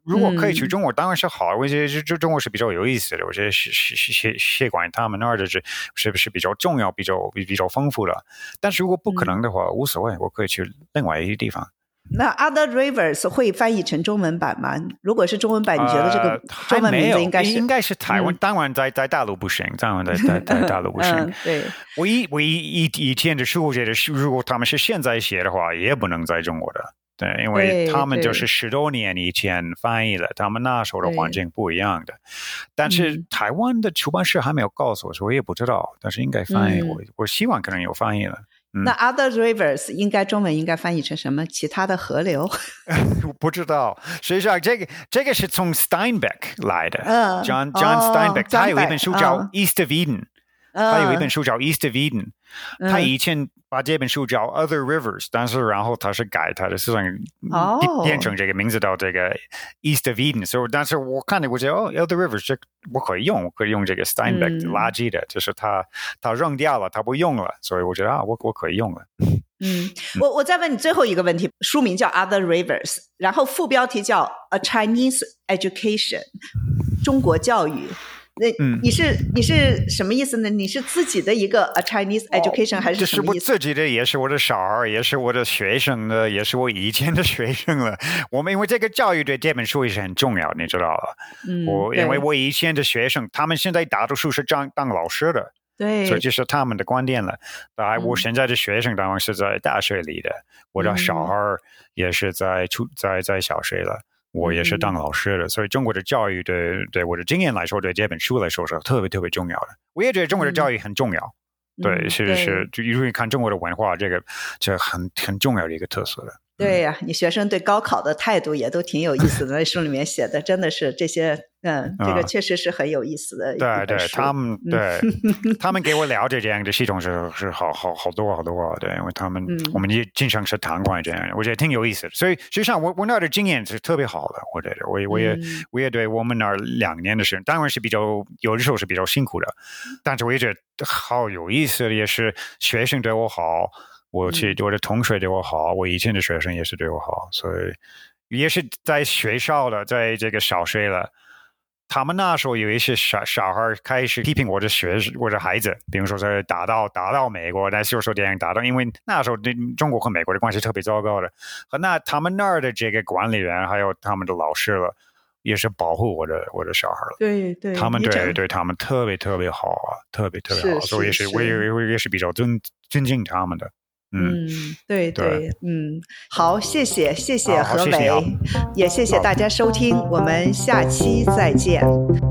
如果可以去中国，当然是好。我觉得这中国是比较有意思的，我觉得是是是是管他们那儿的是是不是比较重要、比较比较丰富的。但是如果不可能的话，无所谓，我可以去另外一个地方。 那 Other Rivers 会翻译成中文版吗？如果是中文版，你觉得这个中文名字应该是、 呃、应该是台湾？嗯、当然在在大陆不行，当然在在在大陆不行。 嗯、对， 我以我以以前的书觉得，如果他们是现在写的话，也不能在中国的。对，因为他们就是十多年以前翻译了，他们那时候的环境不一样的。但是台湾的出版社还没有告诉我，所以我也不知道。但是应该翻译，嗯、我我希望可能有翻译了。 那 Other Rivers 应该中文应该翻译成什么？其他的河流？ 我不知道。实际上，这个这个是从 Steinbeck 来的。 嗯 John John Steinbeck，、哦、他有一本书叫《East of Eden》， 嗯、 他有一本书叫《East of Eden》，嗯、他以前把这本书叫 Other Rivers， 但是然后他是改他的，实际上变成这个名字到这个 East of Eden。所以，但是我看了，我觉得哦 ，Other Rivers 这我可以用，我可以用这个 Steinbeck 的垃圾的，嗯、就是他他扔掉了，他不用了，所以我觉得啊，我我可以用了。 嗯，我我再问你最后一个问题，书名叫 Other Rivers， 然后副标题叫 A Chinese Education， 中国教育。那你是、嗯、你是什么意思呢？你是自己的一个 a Chinese education、哦、还是什么意思？这是我自己的，也是我的小孩，也是我的学生的，也是我以前的学生了。我们因为这个教育对这本书也是很重要，你知道了。 嗯， 我因为我以前的学生，他们现在大多数是当当老师的， 对， 所以这是他们的观点了。当然，我现在的学生当然是在大学里的，嗯、我的小孩也是在初在在小学了。我也是当老师的，所以中国的教育对对我的经验来说，对这本书来说是特别特别重要的。我也觉得中国的教育很重要，嗯、对，是、嗯、是，就因为看中国的文化，这个这很很重要的一个特色的。 对呀、啊，你学生对高考的态度也都挺有意思的，那书里面写的真的是这些，嗯，这个确实是很有意思的一本书。 对对，他们对他们给我了解这样的系统是是好好好多好多，对，因为他们、嗯、我们也经常是谈过这样，我觉得挺有意思的。所以实际上我我那儿的经验是特别好的，我觉得我也我也、嗯、我也对我们那儿两年的时间，当然是比较有的时候是比较辛苦的，但是我也觉得好有意思的，也是学生对我好。我去，我的同学对我好，我以前的学生也是对我好，所以也是在学校的，在这个小学了。他们那时候有一些小小孩开始批评我的学我的孩子，比如说是打到打到美国，但是说这样打到，因为那时候中国和美国的关系特别糟糕的，和那他们那儿的这个管理员还有他们的老师了，也是保护我的我的小孩了。 对对， 他们对对他们特别特别好啊，特别特别好，所以也是我也我也是比较尊尊敬他们的。 嗯，对 对, 对，嗯，好，谢谢谢谢何伟， 谢谢也谢谢大家收听，我们下期再见。